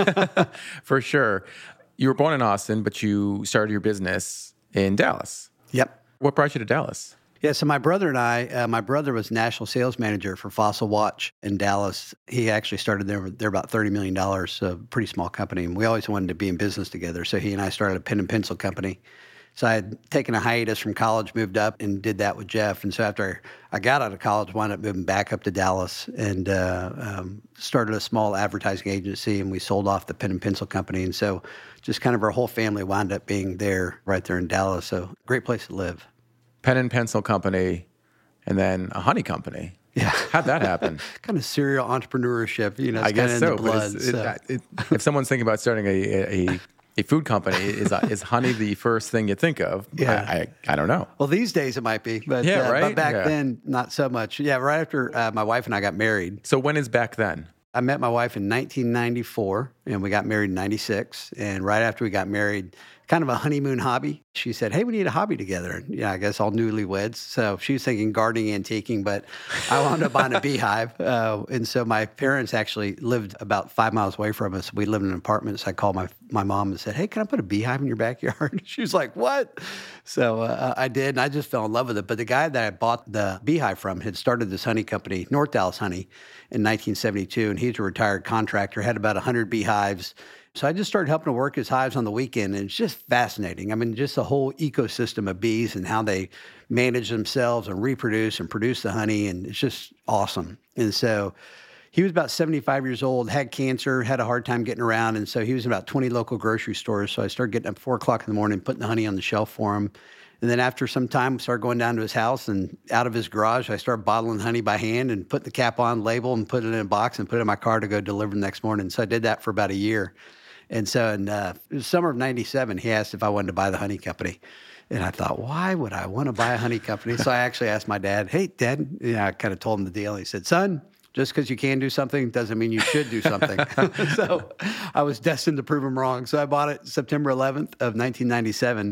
For sure. You were born in Austin, but you started your business in Dallas. Yep. What brought you to Dallas? Yeah, so my brother and I, uh, my brother was national sales manager for Fossil Watch in Dallas. He actually started there. They're about thirty million dollars, a pretty small company. And we always wanted to be in business together. So he and I started a pen and pencil company. So I had taken a hiatus from college, moved up and did that with Jeff. And so after I got out of college, wound up moving back up to Dallas and uh, um, started a small advertising agency. And we sold off the pen and pencil company. And so just kind of our whole family wound up being there, right there in Dallas. So great place to live. Pen and pencil company, and then a honey company. Yeah. How'd that happen? Kind of serial entrepreneurship, you know, it's I guess kind of so. in the blood. But it's, so. it, it, if someone's thinking about starting a a, a food company, is is honey the first thing you think of? Yeah. I, I, I don't know. Well, these days it might be, but, Yeah, uh, right? but back Yeah. then, not so much. Yeah, right after uh, my wife and I got married, So when is back then? I met my wife in nineteen ninety-four, and we got married in ninety-six. And right after we got married, kind of a honeymoon hobby, she said, hey, we need a hobby together. And yeah, I guess all newlyweds. So she was thinking gardening, antiquing, but I wound up buying a beehive. Uh, and so my parents actually lived about five miles away from us. We lived in an apartment. So I called my, my mom and said, hey, can I put a beehive in your backyard? She was like, what? So uh, I did, and I just fell in love with it. But the guy that I bought the beehive from had started this honey company, North Dallas Honey, in nineteen seventy-two. And he's a retired contractor, had about one hundred beehives. So I just started helping to work his hives on the weekend, and it's just fascinating. I mean, just the whole ecosystem of bees and how they manage themselves and reproduce and produce the honey, and it's just awesome. And so he was about seventy-five years old, had cancer, had a hard time getting around, and so he was in about twenty local grocery stores. So I started getting up at four o'clock in the morning, putting the honey on the shelf for him. And then after some time, started going down to his house, and out of his garage, I started bottling honey by hand and putting the cap on, label, and put it in a box and put it in my car to go deliver the next morning. So I did that for about a year. And so in uh, the summer of ninety-seven, he asked if I wanted to buy the honey company. And I thought, why would I want to buy a honey company? So I actually asked my dad, hey, Dad, yeah, I kind of told him the deal. He said, son, just because you can do something doesn't mean you should do something. So I was destined to prove him wrong. So I bought it September eleventh of nineteen ninety-seven.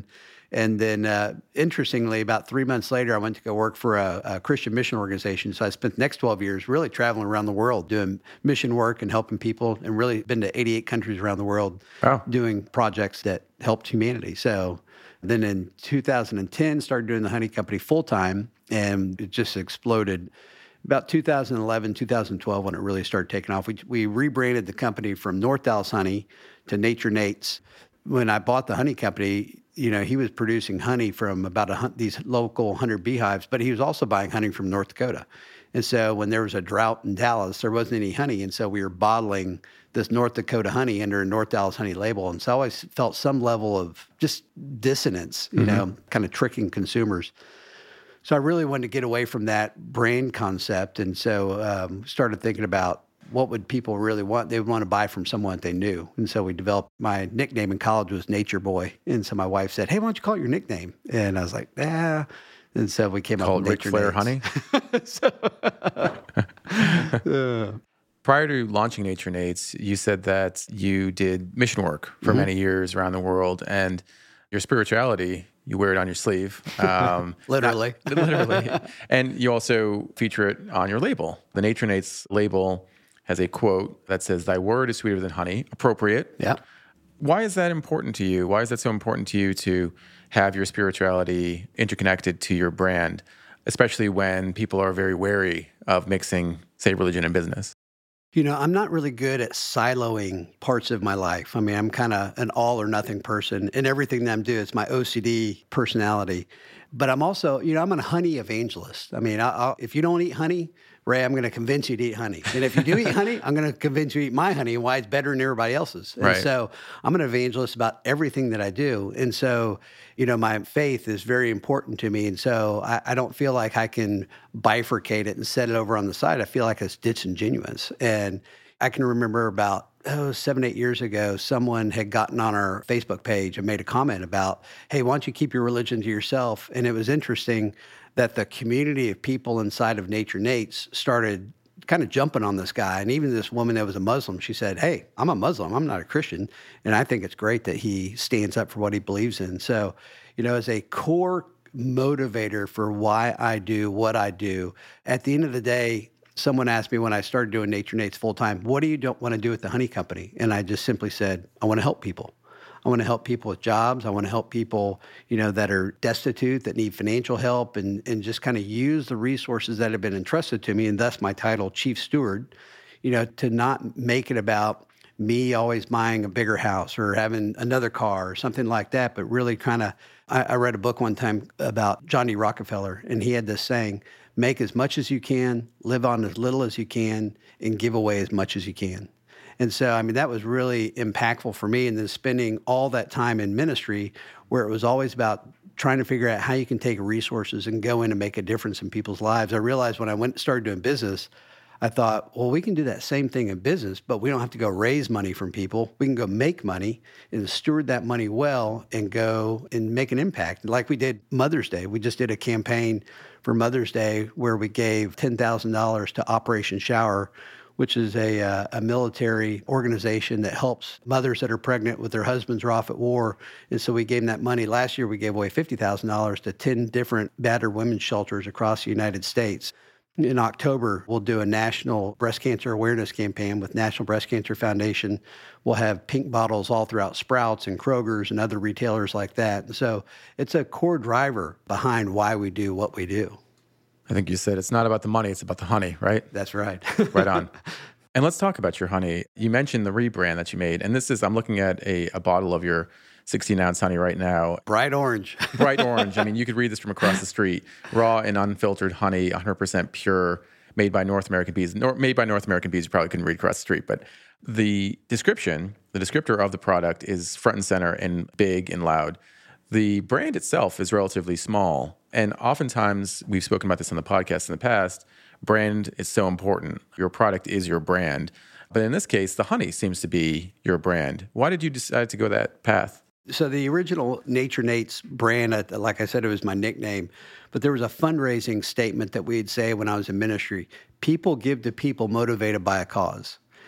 And then, uh, interestingly, about three months later, I went to go work for a, a Christian mission organization. So I spent the next twelve years really traveling around the world doing mission work and helping people, and really been to eighty-eight countries around the world Wow. doing projects that helped humanity. So then in two thousand ten, started doing the honey company full time, and it just exploded. About two thousand eleven, two thousand twelve, when it really started taking off, we, we rebranded the company from North Dallas Honey to Nature Nates. When I bought the honey company, you know, he was producing honey from about a, hun- these local one hundred beehives, but he was also buying honey from North Dakota. And so when there was a drought in Dallas, there wasn't any honey. And so we were bottling this North Dakota honey under a North Dallas Honey label. And so I always felt some level of just dissonance, you mm-hmm. know, kind of tricking consumers. So I really wanted to get away from that brand concept. And so um, started thinking about what would people really want? They would want to buy from someone that they knew. And so we developed, my nickname in college was Nature Boy. And so my wife said, hey, why don't you call it your nickname? And I was like, ah. And so we came Called up with Ric Nature Flair Honey? so, uh, Prior to launching Nature Nates, you said that you did mission work for Mm-hmm. many years around the world, and your spirituality, you wear it on your sleeve. Um, Literally. not- literally. And you also feature it on your label. The Nature Nates label has a quote that says, thy word is sweeter than honey. Appropriate. yeah. Why is that important to you? Why is that so important to you to have your spirituality interconnected to your brand, especially when people are very wary of mixing, say, religion and business? You know, I'm not really good at siloing parts of my life. I mean, I'm kind of an all or nothing person in everything that I'm doing. It's my O C D personality. But I'm also, you know, I'm a honey evangelist. I mean, I, I'll, if you don't eat honey, Ray, I'm going to convince you to eat honey. And if you do eat honey, I'm going to convince you to eat my honey and why it's better than everybody else's. And Right. so I'm an evangelist about everything that I do. And so, you know, my faith is very important to me. And so I, I don't feel like I can bifurcate it and set it over on the side. I feel like it's disingenuous. And I can remember about, oh, seven, eight years ago, someone had gotten on our Facebook page and made a comment about, hey, why don't you keep your religion to yourself? And it was interesting that the community of people inside of Nature Nates started kind of jumping on this guy. And even this woman that was a Muslim, she said, hey, I'm a Muslim, I'm not a Christian. And I think it's great that he stands up for what he believes in. So, you know, as a core motivator for why I do what I do, at the end of the day, someone asked me when I started doing Nature Nates full time, what do you don't want to do with the honey company? And I just simply said, I want to help people. I want to help people with jobs. I want to help people, you know, that are destitute, that need financial help, and, and just kind of use the resources that have been entrusted to me, and thus my title, Chief Steward, you know, to not make it about me always buying a bigger house or having another car or something like that, but really kind of, I, I read a book one time about John D. Rockefeller, and he had this saying, make as much as you can, live on as little as you can, and give away as much as you can. And so, I mean, that was really impactful for me. And then spending all that time in ministry where it was always about trying to figure out how you can take resources and go in and make a difference in people's lives. I realized when I went started doing business, I thought, well, we can do that same thing in business, but we don't have to go raise money from people. We can go make money and steward that money well and go and make an impact. Like we did Mother's Day. We just did a campaign for Mother's Day where we gave ten thousand dollars to Operation Shower, which is a, uh, a military organization that helps mothers that are pregnant with their husbands or off at war. And so we gave them that money. Last year, we gave away fifty thousand dollars to ten different battered women's shelters across the United States. In October, we'll do a national breast cancer awareness campaign with National Breast Cancer Foundation. We'll have pink bottles all throughout Sprouts and Kroger's and other retailers like that. And so it's a core driver behind why we do what we do. I think you said it's not about the money, it's about the honey, right? That's right. Right on. And let's talk about your honey. You mentioned the rebrand that you made. And this is, I'm looking at a, a bottle of your sixteen ounce honey right now. Bright orange. Bright orange. I mean, you could read this from across the street. Raw and unfiltered honey, one hundred percent pure, made by North American bees. Nor, made by North American bees, you probably couldn't read across the street. But the description, the descriptor of the product is front and center and big and loud. The brand itself is relatively small. And oftentimes, we've spoken about this on the podcast in the past, brand is so important. Your product is your brand. But in this case, the honey seems to be your brand. Why did you decide to go that path? So the original Nature Nates brand, like I said, it was my nickname, but there was a fundraising statement that we'd say when I was in ministry, people give to people motivated by a cause.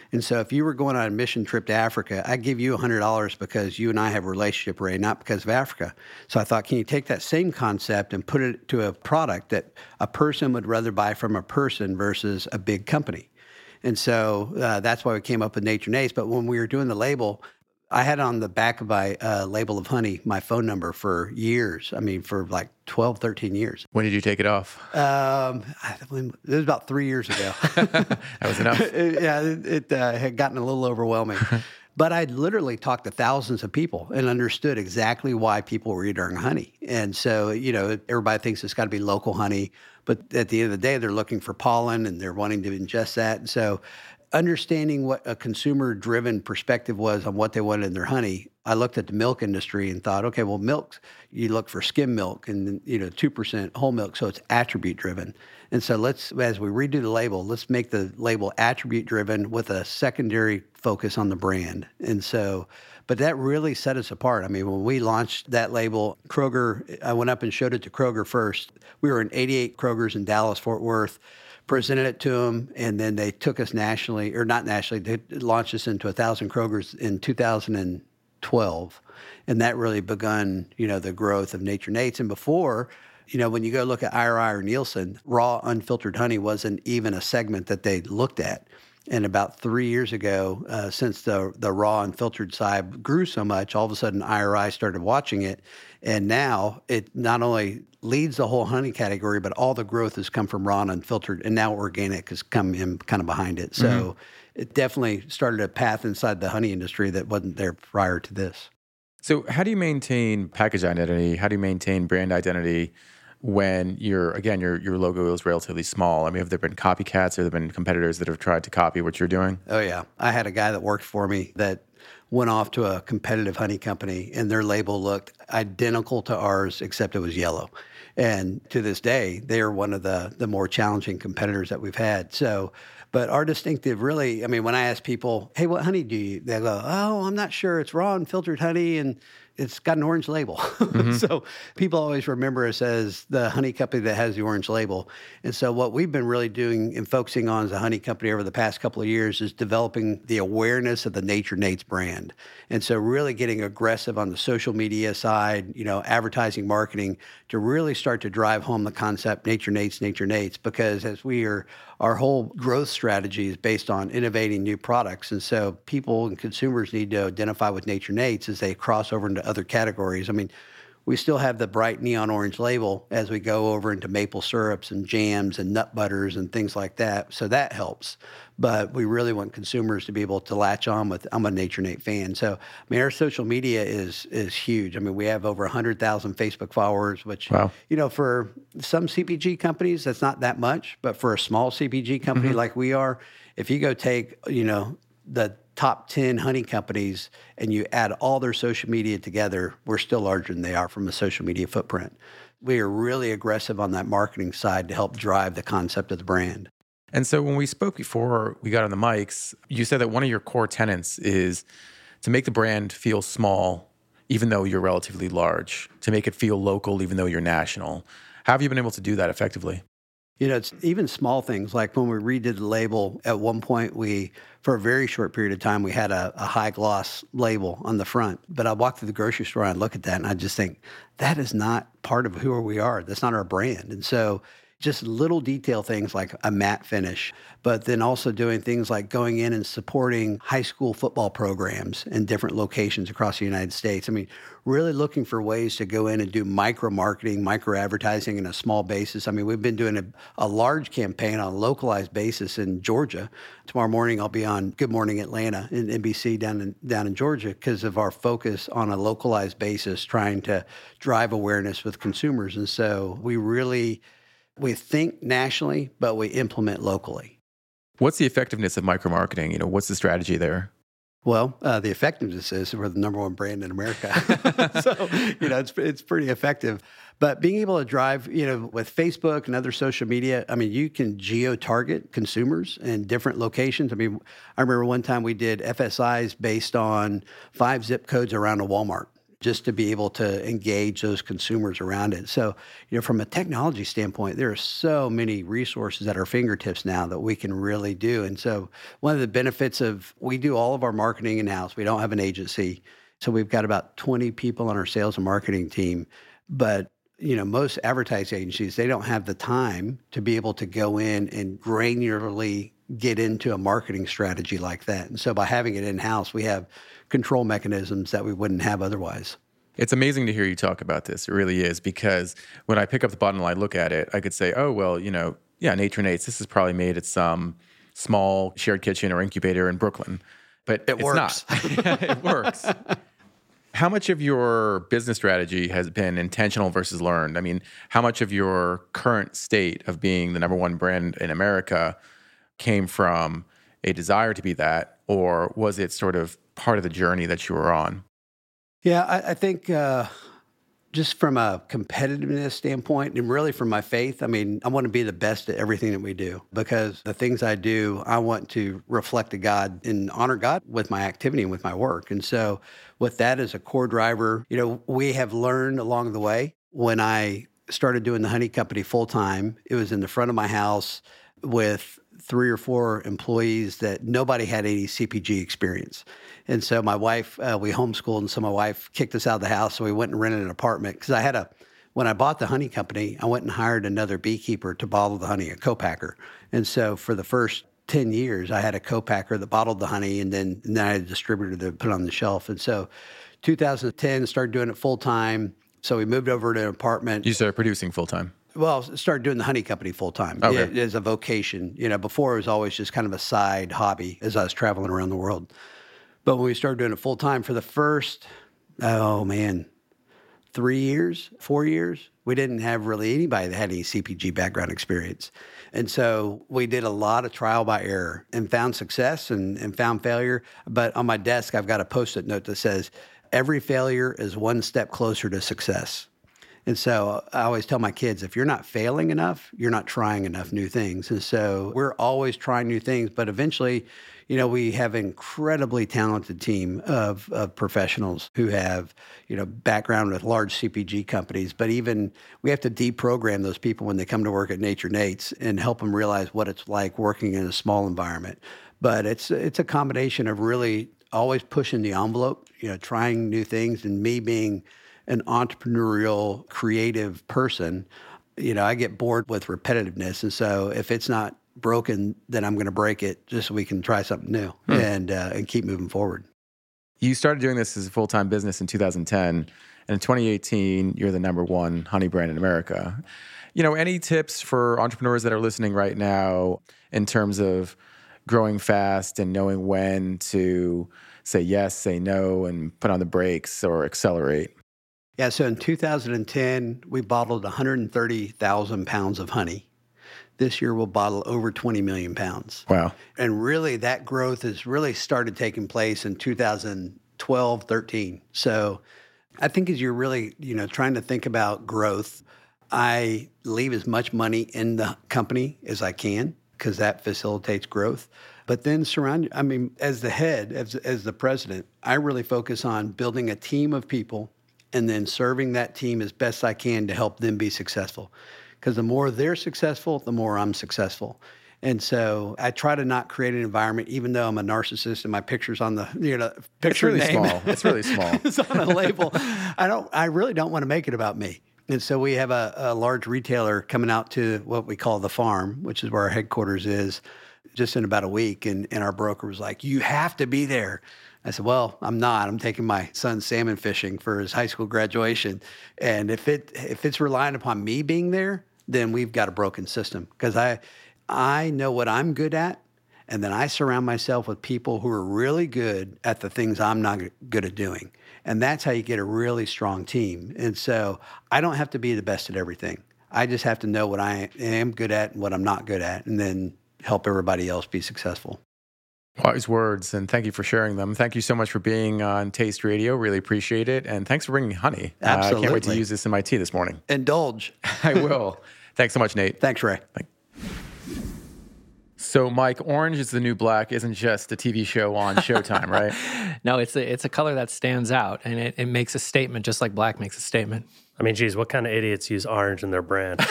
And so if you were going on a mission trip to Africa, I'd give you one hundred dollars because you and I have a relationship, Ray, not because of Africa. So I thought, can you take that same concept and put it to a product that a person would rather buy from a person versus a big company? And so uh, that's why we came up with Nature Nates. But when we were doing the label, I had on the back of my uh, label of honey my phone number for years. I mean, for like twelve, thirteen years. When did you take it off? Um, I- it was about three years ago. That was enough. It- yeah, it, it uh, had gotten a little overwhelming. But I'd literally talked to thousands of people and understood exactly why people were eating honey. And so, you know, everybody thinks it's got to be local honey. But at the end of the day, they're looking for pollen and they're wanting to ingest that. And so understanding what a consumer-driven perspective was on what they wanted in their honey, I looked at the milk industry and thought, okay, well, milk, you look for skim milk and, you know, two percent whole milk, so it's attribute-driven. And so let's, as we redo the label, let's make the label attribute-driven with a secondary focus on the brand. And so, but that really set us apart. I mean, when we launched that label, Kroger, I went up and showed it to Kroger first. We were in eighty-eight Krogers in Dallas, Fort Worth, presented it to them, and then they took us nationally, or not nationally, they launched us into one thousand Krogers in two thousand twelve. And that really begun, you know, the growth of Nature Nates. And before, you know, when you go look at I R I or Nielsen, raw unfiltered honey wasn't even a segment that they looked at. And about three years ago, uh, since the the raw unfiltered side grew so much, all of a sudden I R I started watching it. And now it not only leads the whole honey category, but all the growth has come from raw and unfiltered. And now organic has come in kind of behind it. So mm-hmm. It definitely started a path inside the honey industry that wasn't there prior to this. So how do you maintain package identity? How do you maintain brand identity when you're, again, your your logo is relatively small? I mean, have there been copycats or have there been competitors that have tried to copy what you're doing? Oh, yeah. I had a guy that worked for me that went off to a competitive honey company, and their label looked identical to ours, except it was yellow. And to this day, they are one of the the more challenging competitors that we've had. So, but our distinctive really, I mean, when I ask people, hey, what honey do you, they go, oh, I'm not sure. It's raw and filtered honey, and it's got an orange label. Mm-hmm. So people always remember us as the honey company that has the orange label. And so what we've been really doing and focusing on as a honey company over the past couple of years is developing the awareness of the Nature Nates brand. And so really getting aggressive on the social media side, you know, advertising, marketing, to really start to drive home the concept Nature Nates, Nature Nates, because as we are, our whole growth strategy is based on innovating new products. And so people and consumers need to identify with Nature Nates as they cross over into other categories. I mean, we still have the bright neon orange label as we go over into maple syrups and jams and nut butters and things like that. So that helps. But we really want consumers to be able to latch on with, I'm a Nature Nate fan. So, I mean, our social media is is huge. I mean, we have over one hundred thousand Facebook followers, which, wow. you know, for some C P G companies, that's not that much. But for a small C P G company mm-hmm. like we are, if you go take, you know, the top ten honey companies and you add all their social media together, we're still larger than they are from a social media footprint. We are really aggressive on that marketing side to help drive the concept of the brand. And so when we spoke before we got on the mics, you said that one of your core tenets is to make the brand feel small, even though you're relatively large, to make it feel local, even though you're national. How have you been able to do that effectively? You know, it's even small things like when we redid the label, at one point we, for a very short period of time, we had a, a high gloss label on the front. But I walk through the grocery store and I look at that and I just think, that is not part of who we are. That's not our brand. And so just little detail things like a matte finish, but then also doing things like going in and supporting high school football programs in different locations across the United States. I mean, really looking for ways to go in and do micro marketing, micro advertising in a small basis. I mean, we've been doing a, a large campaign on a localized basis in Georgia. Tomorrow morning, I'll be on Good Morning Atlanta in N B C down in, down in Georgia because of our focus on a localized basis, trying to drive awareness with consumers. And so we really... We think nationally, but we implement locally. What's the effectiveness of micro-marketing? You know, what's the strategy there? Well, uh, the effectiveness is we're the number one brand in America. So, you know, it's it's pretty effective. But being able to drive, you know, with Facebook and other social media, I mean, you can geo-target consumers in different locations. I mean, I remember one time we did F S Is based on five zip codes around a Walmart. just to be able to engage those consumers around it. So, you know, from a technology standpoint, there are so many resources at our fingertips now that we can really do. And so one of the benefits of, we do all of our marketing in-house. We don't have an agency. So we've got about twenty people on our sales and marketing team. But, you know, most advertising agencies, they don't have the time to be able to go in and granularly get into a marketing strategy like that. And so by having it in-house, we have control mechanisms that we wouldn't have otherwise. It's amazing to hear you talk about this. It really is, because when I pick up the bottle and I look at it, I could say, oh, well, you know, yeah, Nature Nates, this is probably made at some small shared kitchen or incubator in Brooklyn. But it it's works. not. It works. How much of your business strategy has been intentional versus learned? I mean, how much of your current state of being the number one brand in America came from a desire to be that, or was it sort of part of the journey that you were on? Yeah, I, I think uh, just from a competitiveness standpoint and really from my faith, I mean, I want to be the best at everything that we do, because the things I do, I want to reflect to God and honor God with my activity and with my work. And so with that as a core driver, you know, we have learned along the way. When I started doing the honey company full time, it was in the front of my house with three or four employees that nobody had any C P G experience. And so my wife, uh, we homeschooled, and so my wife kicked us out of the house, so we went and rented an apartment. Because I had a, when I bought the honey company, I went and hired another beekeeper to bottle the honey, a co-packer. And so for the first ten years, I had a co-packer that bottled the honey, and then, and then I had a distributor to put on the shelf. And so two thousand ten, started doing it full time. So we moved over to an apartment. You started producing full time? Well, started doing the honey company full time. Okay. It, as a vocation. You know, before it was always just kind of a side hobby as I was traveling around the world. But when we started doing it full time for the first, oh man, three years, four years, we didn't have really anybody that had any C P G background experience. And so we did a lot of trial by error and found success and, and found failure. But on my desk, I've got a Post-it note that says, every failure is one step closer to success. And so I always tell my kids, if you're not failing enough, you're not trying enough new things. And so we're always trying new things, but eventually, you know, we have an incredibly talented team of, of professionals who have, you know, background with large C P G companies, but even we have to deprogram those people when they come to work at Nature Nates and help them realize what it's like working in a small environment. But it's it's a combination of really always pushing the envelope, you know, trying new things, and me being an entrepreneurial, creative person. You know, I get bored with repetitiveness. And so if it's not broken, then I'm going to break it just so we can try something new hmm. and uh, and keep moving forward. You started doing this as a full-time business in two thousand ten. And in twenty eighteen, you're the number one honey brand in America. You know, any tips for entrepreneurs that are listening right now in terms of growing fast and knowing when to say yes, say no, and put on the brakes or accelerate? Yeah, so in two thousand ten, we bottled one hundred thirty thousand pounds of honey. This year, we'll bottle over twenty million pounds. Wow. And really, that growth has really started taking place in two thousand twelve, thirteen. So I think as you're really, you know, trying to think about growth, I leave as much money in the company as I can, because that facilitates growth. But then surround, I mean, as the head, as, as the president, I really focus on building a team of people and then serving that team as best I can to help them be successful. Because the more they're successful, the more I'm successful. And so I try to not create an environment, even though I'm a narcissist and my picture's on the, you know, picture It's really name. small. It's really small. It's on a label. I don't, I really don't want to make it about me. And so we have a, a large retailer coming out to what we call the farm, which is where our headquarters is, just in about a week. And, and our broker was like, you have to be there. I said, well, I'm not. I'm taking my son salmon fishing for his high school graduation. And if it if it's relying upon me being there, then we've got a broken system. Because I I know what I'm good at, and then I surround myself with people who are really good at the things I'm not good at doing. And that's how you get a really strong team. And so I don't have to be the best at everything. I just have to know what I am good at and what I'm not good at, and then help everybody else be successful. Wise words, and thank you for sharing them. Thank you so much for being on Taste Radio. Really appreciate it. And thanks for bringing honey. Absolutely. Uh, I can't wait to use this in my tea this morning. Indulge. I will. Thanks so much, Nate. Thanks, Ray. Thanks. So, Mike, orange is the new black isn't just a T V show on Showtime, right? No, it's a, it's a color that stands out, and it, it makes a statement just like black makes a statement. I mean, geez, what kind of idiots use orange in their brand?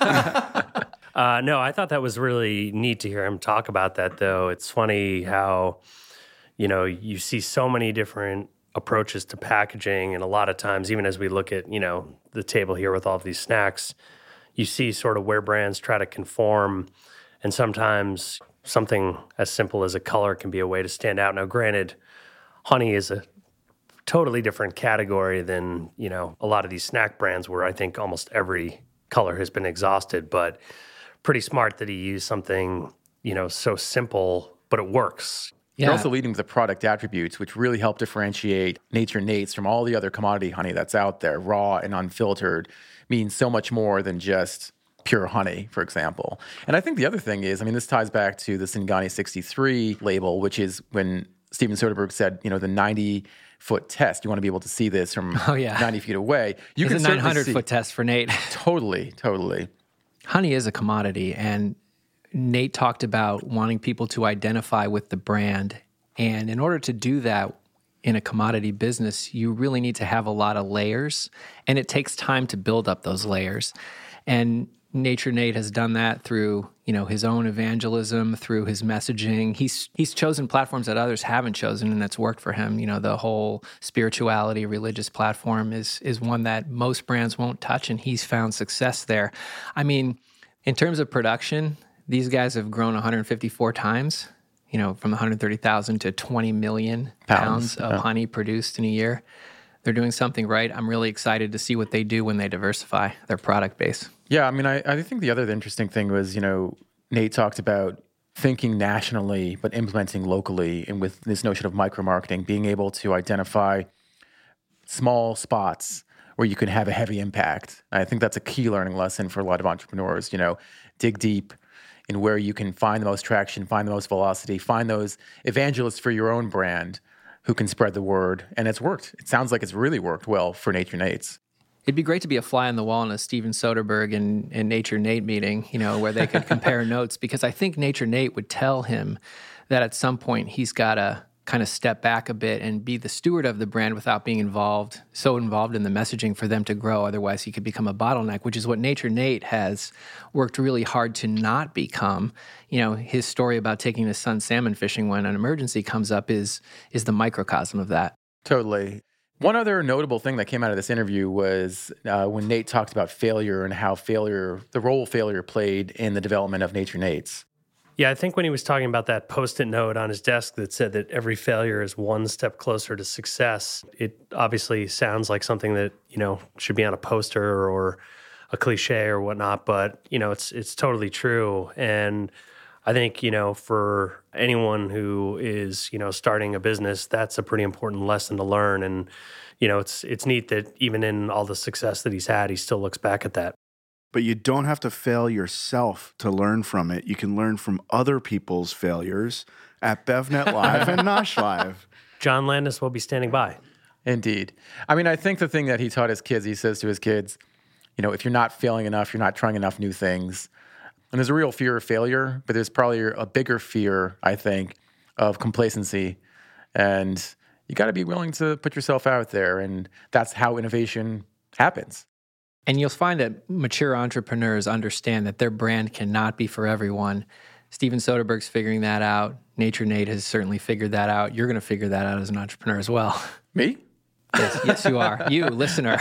uh, no, I thought that was really neat to hear him talk about that, though. It's funny how, you know, you see so many different approaches to packaging, and a lot of times, even as we look at, you know, the table here with all of these snacks, you see sort of where brands try to conform. And sometimes something as simple as a color can be a way to stand out. Now, granted, honey is a totally different category than, you know, a lot of these snack brands where I think almost every color has been exhausted, but pretty smart that he used something, you know, so simple, but it works. You're also leading with the product attributes, which really help differentiate Nature Nate's from all the other commodity honey that's out there. Raw and unfiltered means so much more than just pure honey, for example. And I think the other thing is, I mean, this ties back to the Singani sixty-three label, which is when Steven Soderbergh said, you know, the ninety-foot test. You want to be able to see this from oh, yeah. ninety feet away. You it's can a nine hundred foot test for Nate. Totally, totally. Honey is a commodity, and Nate talked about wanting people to identify with the brand. And in order to do that in a commodity business, you really need to have a lot of layers, and it takes time to build up those layers. And Nature Nate has done that through, you know, his own evangelism, through his messaging. He's he's chosen platforms that others haven't chosen, and that's worked for him. You know, the whole spirituality, religious platform is is one that most brands won't touch, and he's found success there. I mean, in terms of production, these guys have grown one hundred fifty-four times, you know, from one hundred thirty thousand to twenty million pounds, pounds of yeah. honey produced in a year. They're doing something right. I'm really excited to see what they do when they diversify their product base. Yeah, I mean, I, I think the other interesting thing was, you know, Nate talked about thinking nationally but implementing locally, and with this notion of micro-marketing, being able to identify small spots where you can have a heavy impact. I think that's a key learning lesson for a lot of entrepreneurs. You know, dig deep in where you can find the most traction, find the most velocity, find those evangelists for your own brand who can spread the word. And it's worked. It sounds like it's really worked well for Nature Nate's. It'd be great to be a fly on the wall in a Steven Soderbergh and, and Nature Nate meeting, you know, where they could compare notes, because I think Nature Nate would tell him that at some point he's got to kind of step back a bit and be the steward of the brand without being involved, so involved in the messaging for them to grow. Otherwise, he could become a bottleneck, which is what Nature Nate has worked really hard to not become. You know, his story about taking his son salmon fishing when an emergency comes up is is the microcosm of that. Totally. One other notable thing that came out of this interview was uh, when Nate talked about failure and how failure, the role failure played in the development of Nature Nate's. Yeah, I think when he was talking about that Post-it note on his desk that said that every failure is one step closer to success, it obviously sounds like something that, you know, should be on a poster or a cliche or whatnot, but, you know, it's it's totally true. And I think, you know, for anyone who is, you know, starting a business, that's a pretty important lesson to learn. And, you know, it's it's neat that even in all the success that he's had, he still looks back at that. But you don't have to fail yourself to learn from it. You can learn from other people's failures at BevNet Live and Nosh Live. John Landis will be standing by. Indeed. I mean, I think the thing that he taught his kids, he says to his kids, you know, if you're not failing enough, you're not trying enough new things. And there's a real fear of failure, but there's probably a bigger fear, I think, of complacency. And you got to be willing to put yourself out there. And that's how innovation happens. And you'll find that mature entrepreneurs understand that their brand cannot be for everyone. Steven Soderbergh's figuring that out. Nature Nate has certainly figured that out. You're going to figure that out as an entrepreneur as well. Me? Yes, yes, you are. You, listener.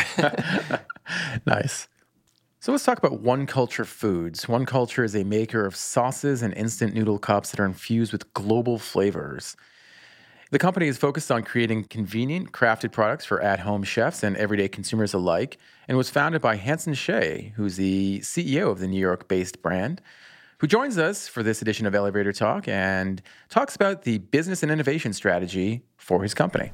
Nice. So let's talk about One Culture Foods. One Culture is a maker of sauces and instant noodle cups that are infused with global flavors. The company is focused on creating convenient, crafted products for at-home chefs and everyday consumers alike, and was founded by Hanson Shea, who's the C E O of the New York-based brand, who joins us for this edition of Elevator Talk and talks about the business and innovation strategy for his company.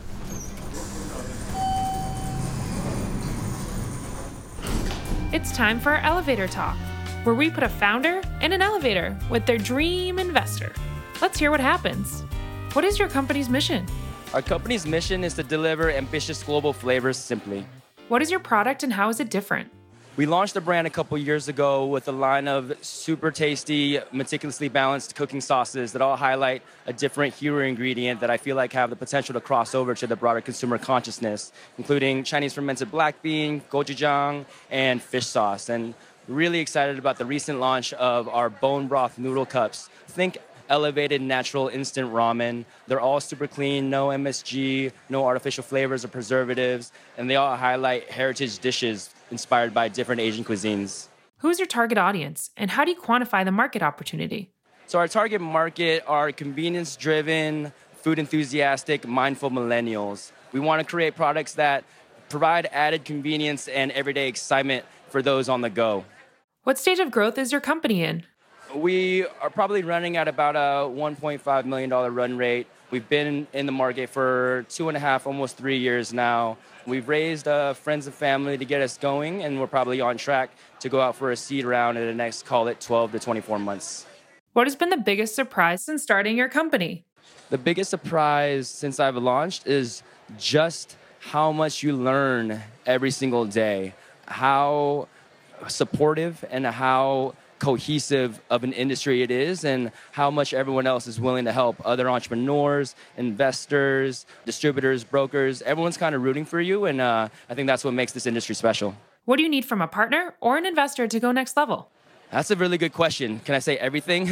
It's time for our Elevator Talk, where we put a founder in an elevator with their dream investor. Let's hear what happens. What is your company's mission? Our company's mission is to deliver ambitious global flavors simply. What is your product and how is it different? We launched the brand a couple years ago with a line of super tasty, meticulously balanced cooking sauces that all highlight a different hero ingredient that I feel like have the potential to cross over to the broader consumer consciousness, including Chinese fermented black bean, gochujang, and fish sauce. And really excited about the recent launch of our bone broth noodle cups. Think elevated natural instant ramen. They're all super clean, no M S G, no artificial flavors or preservatives, and they all highlight heritage dishes inspired by different Asian cuisines. Who's your target audience, and how do you quantify the market opportunity? So our target market are convenience-driven, food-enthusiastic, mindful millennials. We want to create products that provide added convenience and everyday excitement for those on the go. What stage of growth is your company in? We are probably running at about a one point five million dollars run rate. We've been in the market for two and a half, almost three years now. We've raised uh, friends and family to get us going, and we're probably on track to go out for a seed round in the next, call it twelve to twenty-four months. What has been the biggest surprise since starting your company? The biggest surprise since I've launched is just how much you learn every single day, how supportive and how cohesive of an industry it is, and how much everyone else is willing to help. Other entrepreneurs, investors, distributors, brokers, everyone's kind of rooting for you, and uh, I think that's what makes this industry special. What do you need from a partner or an investor to go next level? That's a really good question. Can I say everything?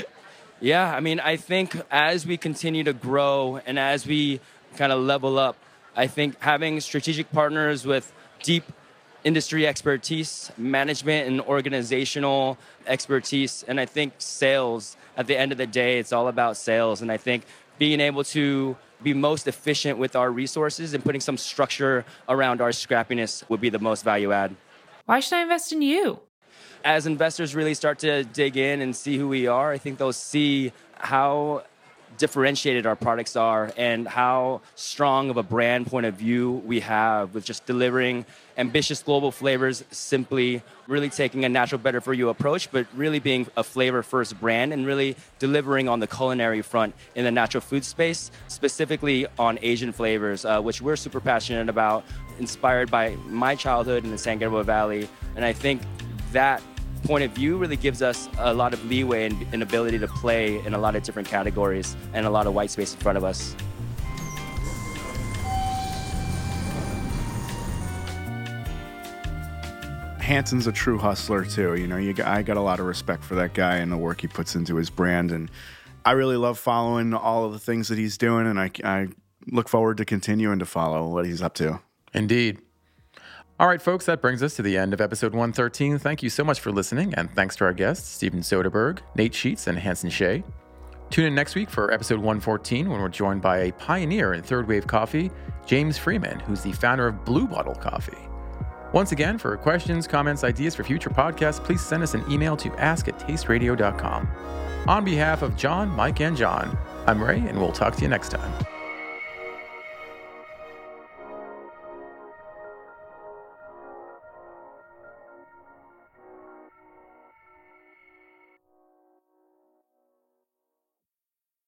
Yeah, I mean, I think as we continue to grow and as we kind of level up, I think having strategic partners with deep industry expertise, management and organizational expertise, and I think sales. At the end of the day, it's all about sales. And I think being able to be most efficient with our resources and putting some structure around our scrappiness would be the most value add. Why should I invest in you? As investors really start to dig in and see who we are, I think they'll see how differentiated our products are and how strong of a brand point of view we have with just delivering ambitious global flavors, simply really taking a natural, better for you approach, but really being a flavor first brand and really delivering on the culinary front in the natural food space, specifically on Asian flavors, uh, which we're super passionate about, inspired by my childhood in the San Gabriel Valley. And I think that point of view really gives us a lot of leeway and an ability to play in a lot of different categories and a lot of white space in front of us. Hanson's a true hustler too. You know, you, I got a lot of respect for that guy and the work he puts into his brand, and I really love following all of the things that he's doing, and I, I look forward to continuing to follow what he's up to. Indeed. All right, folks, that brings us to the end of episode one thirteen. Thank you so much for listening, and thanks to our guests, Steven Soderbergh, Nate Sheets, and Hanson Shea. Tune in next week for episode one fourteen, when we're joined by a pioneer in third wave coffee, James Freeman, who's the founder of Blue Bottle Coffee. Once again, for questions, comments, ideas for future podcasts, please send us an email to ask at taste radio dot com. On behalf of John, Mike, and John, I'm Ray, and we'll talk to you next time.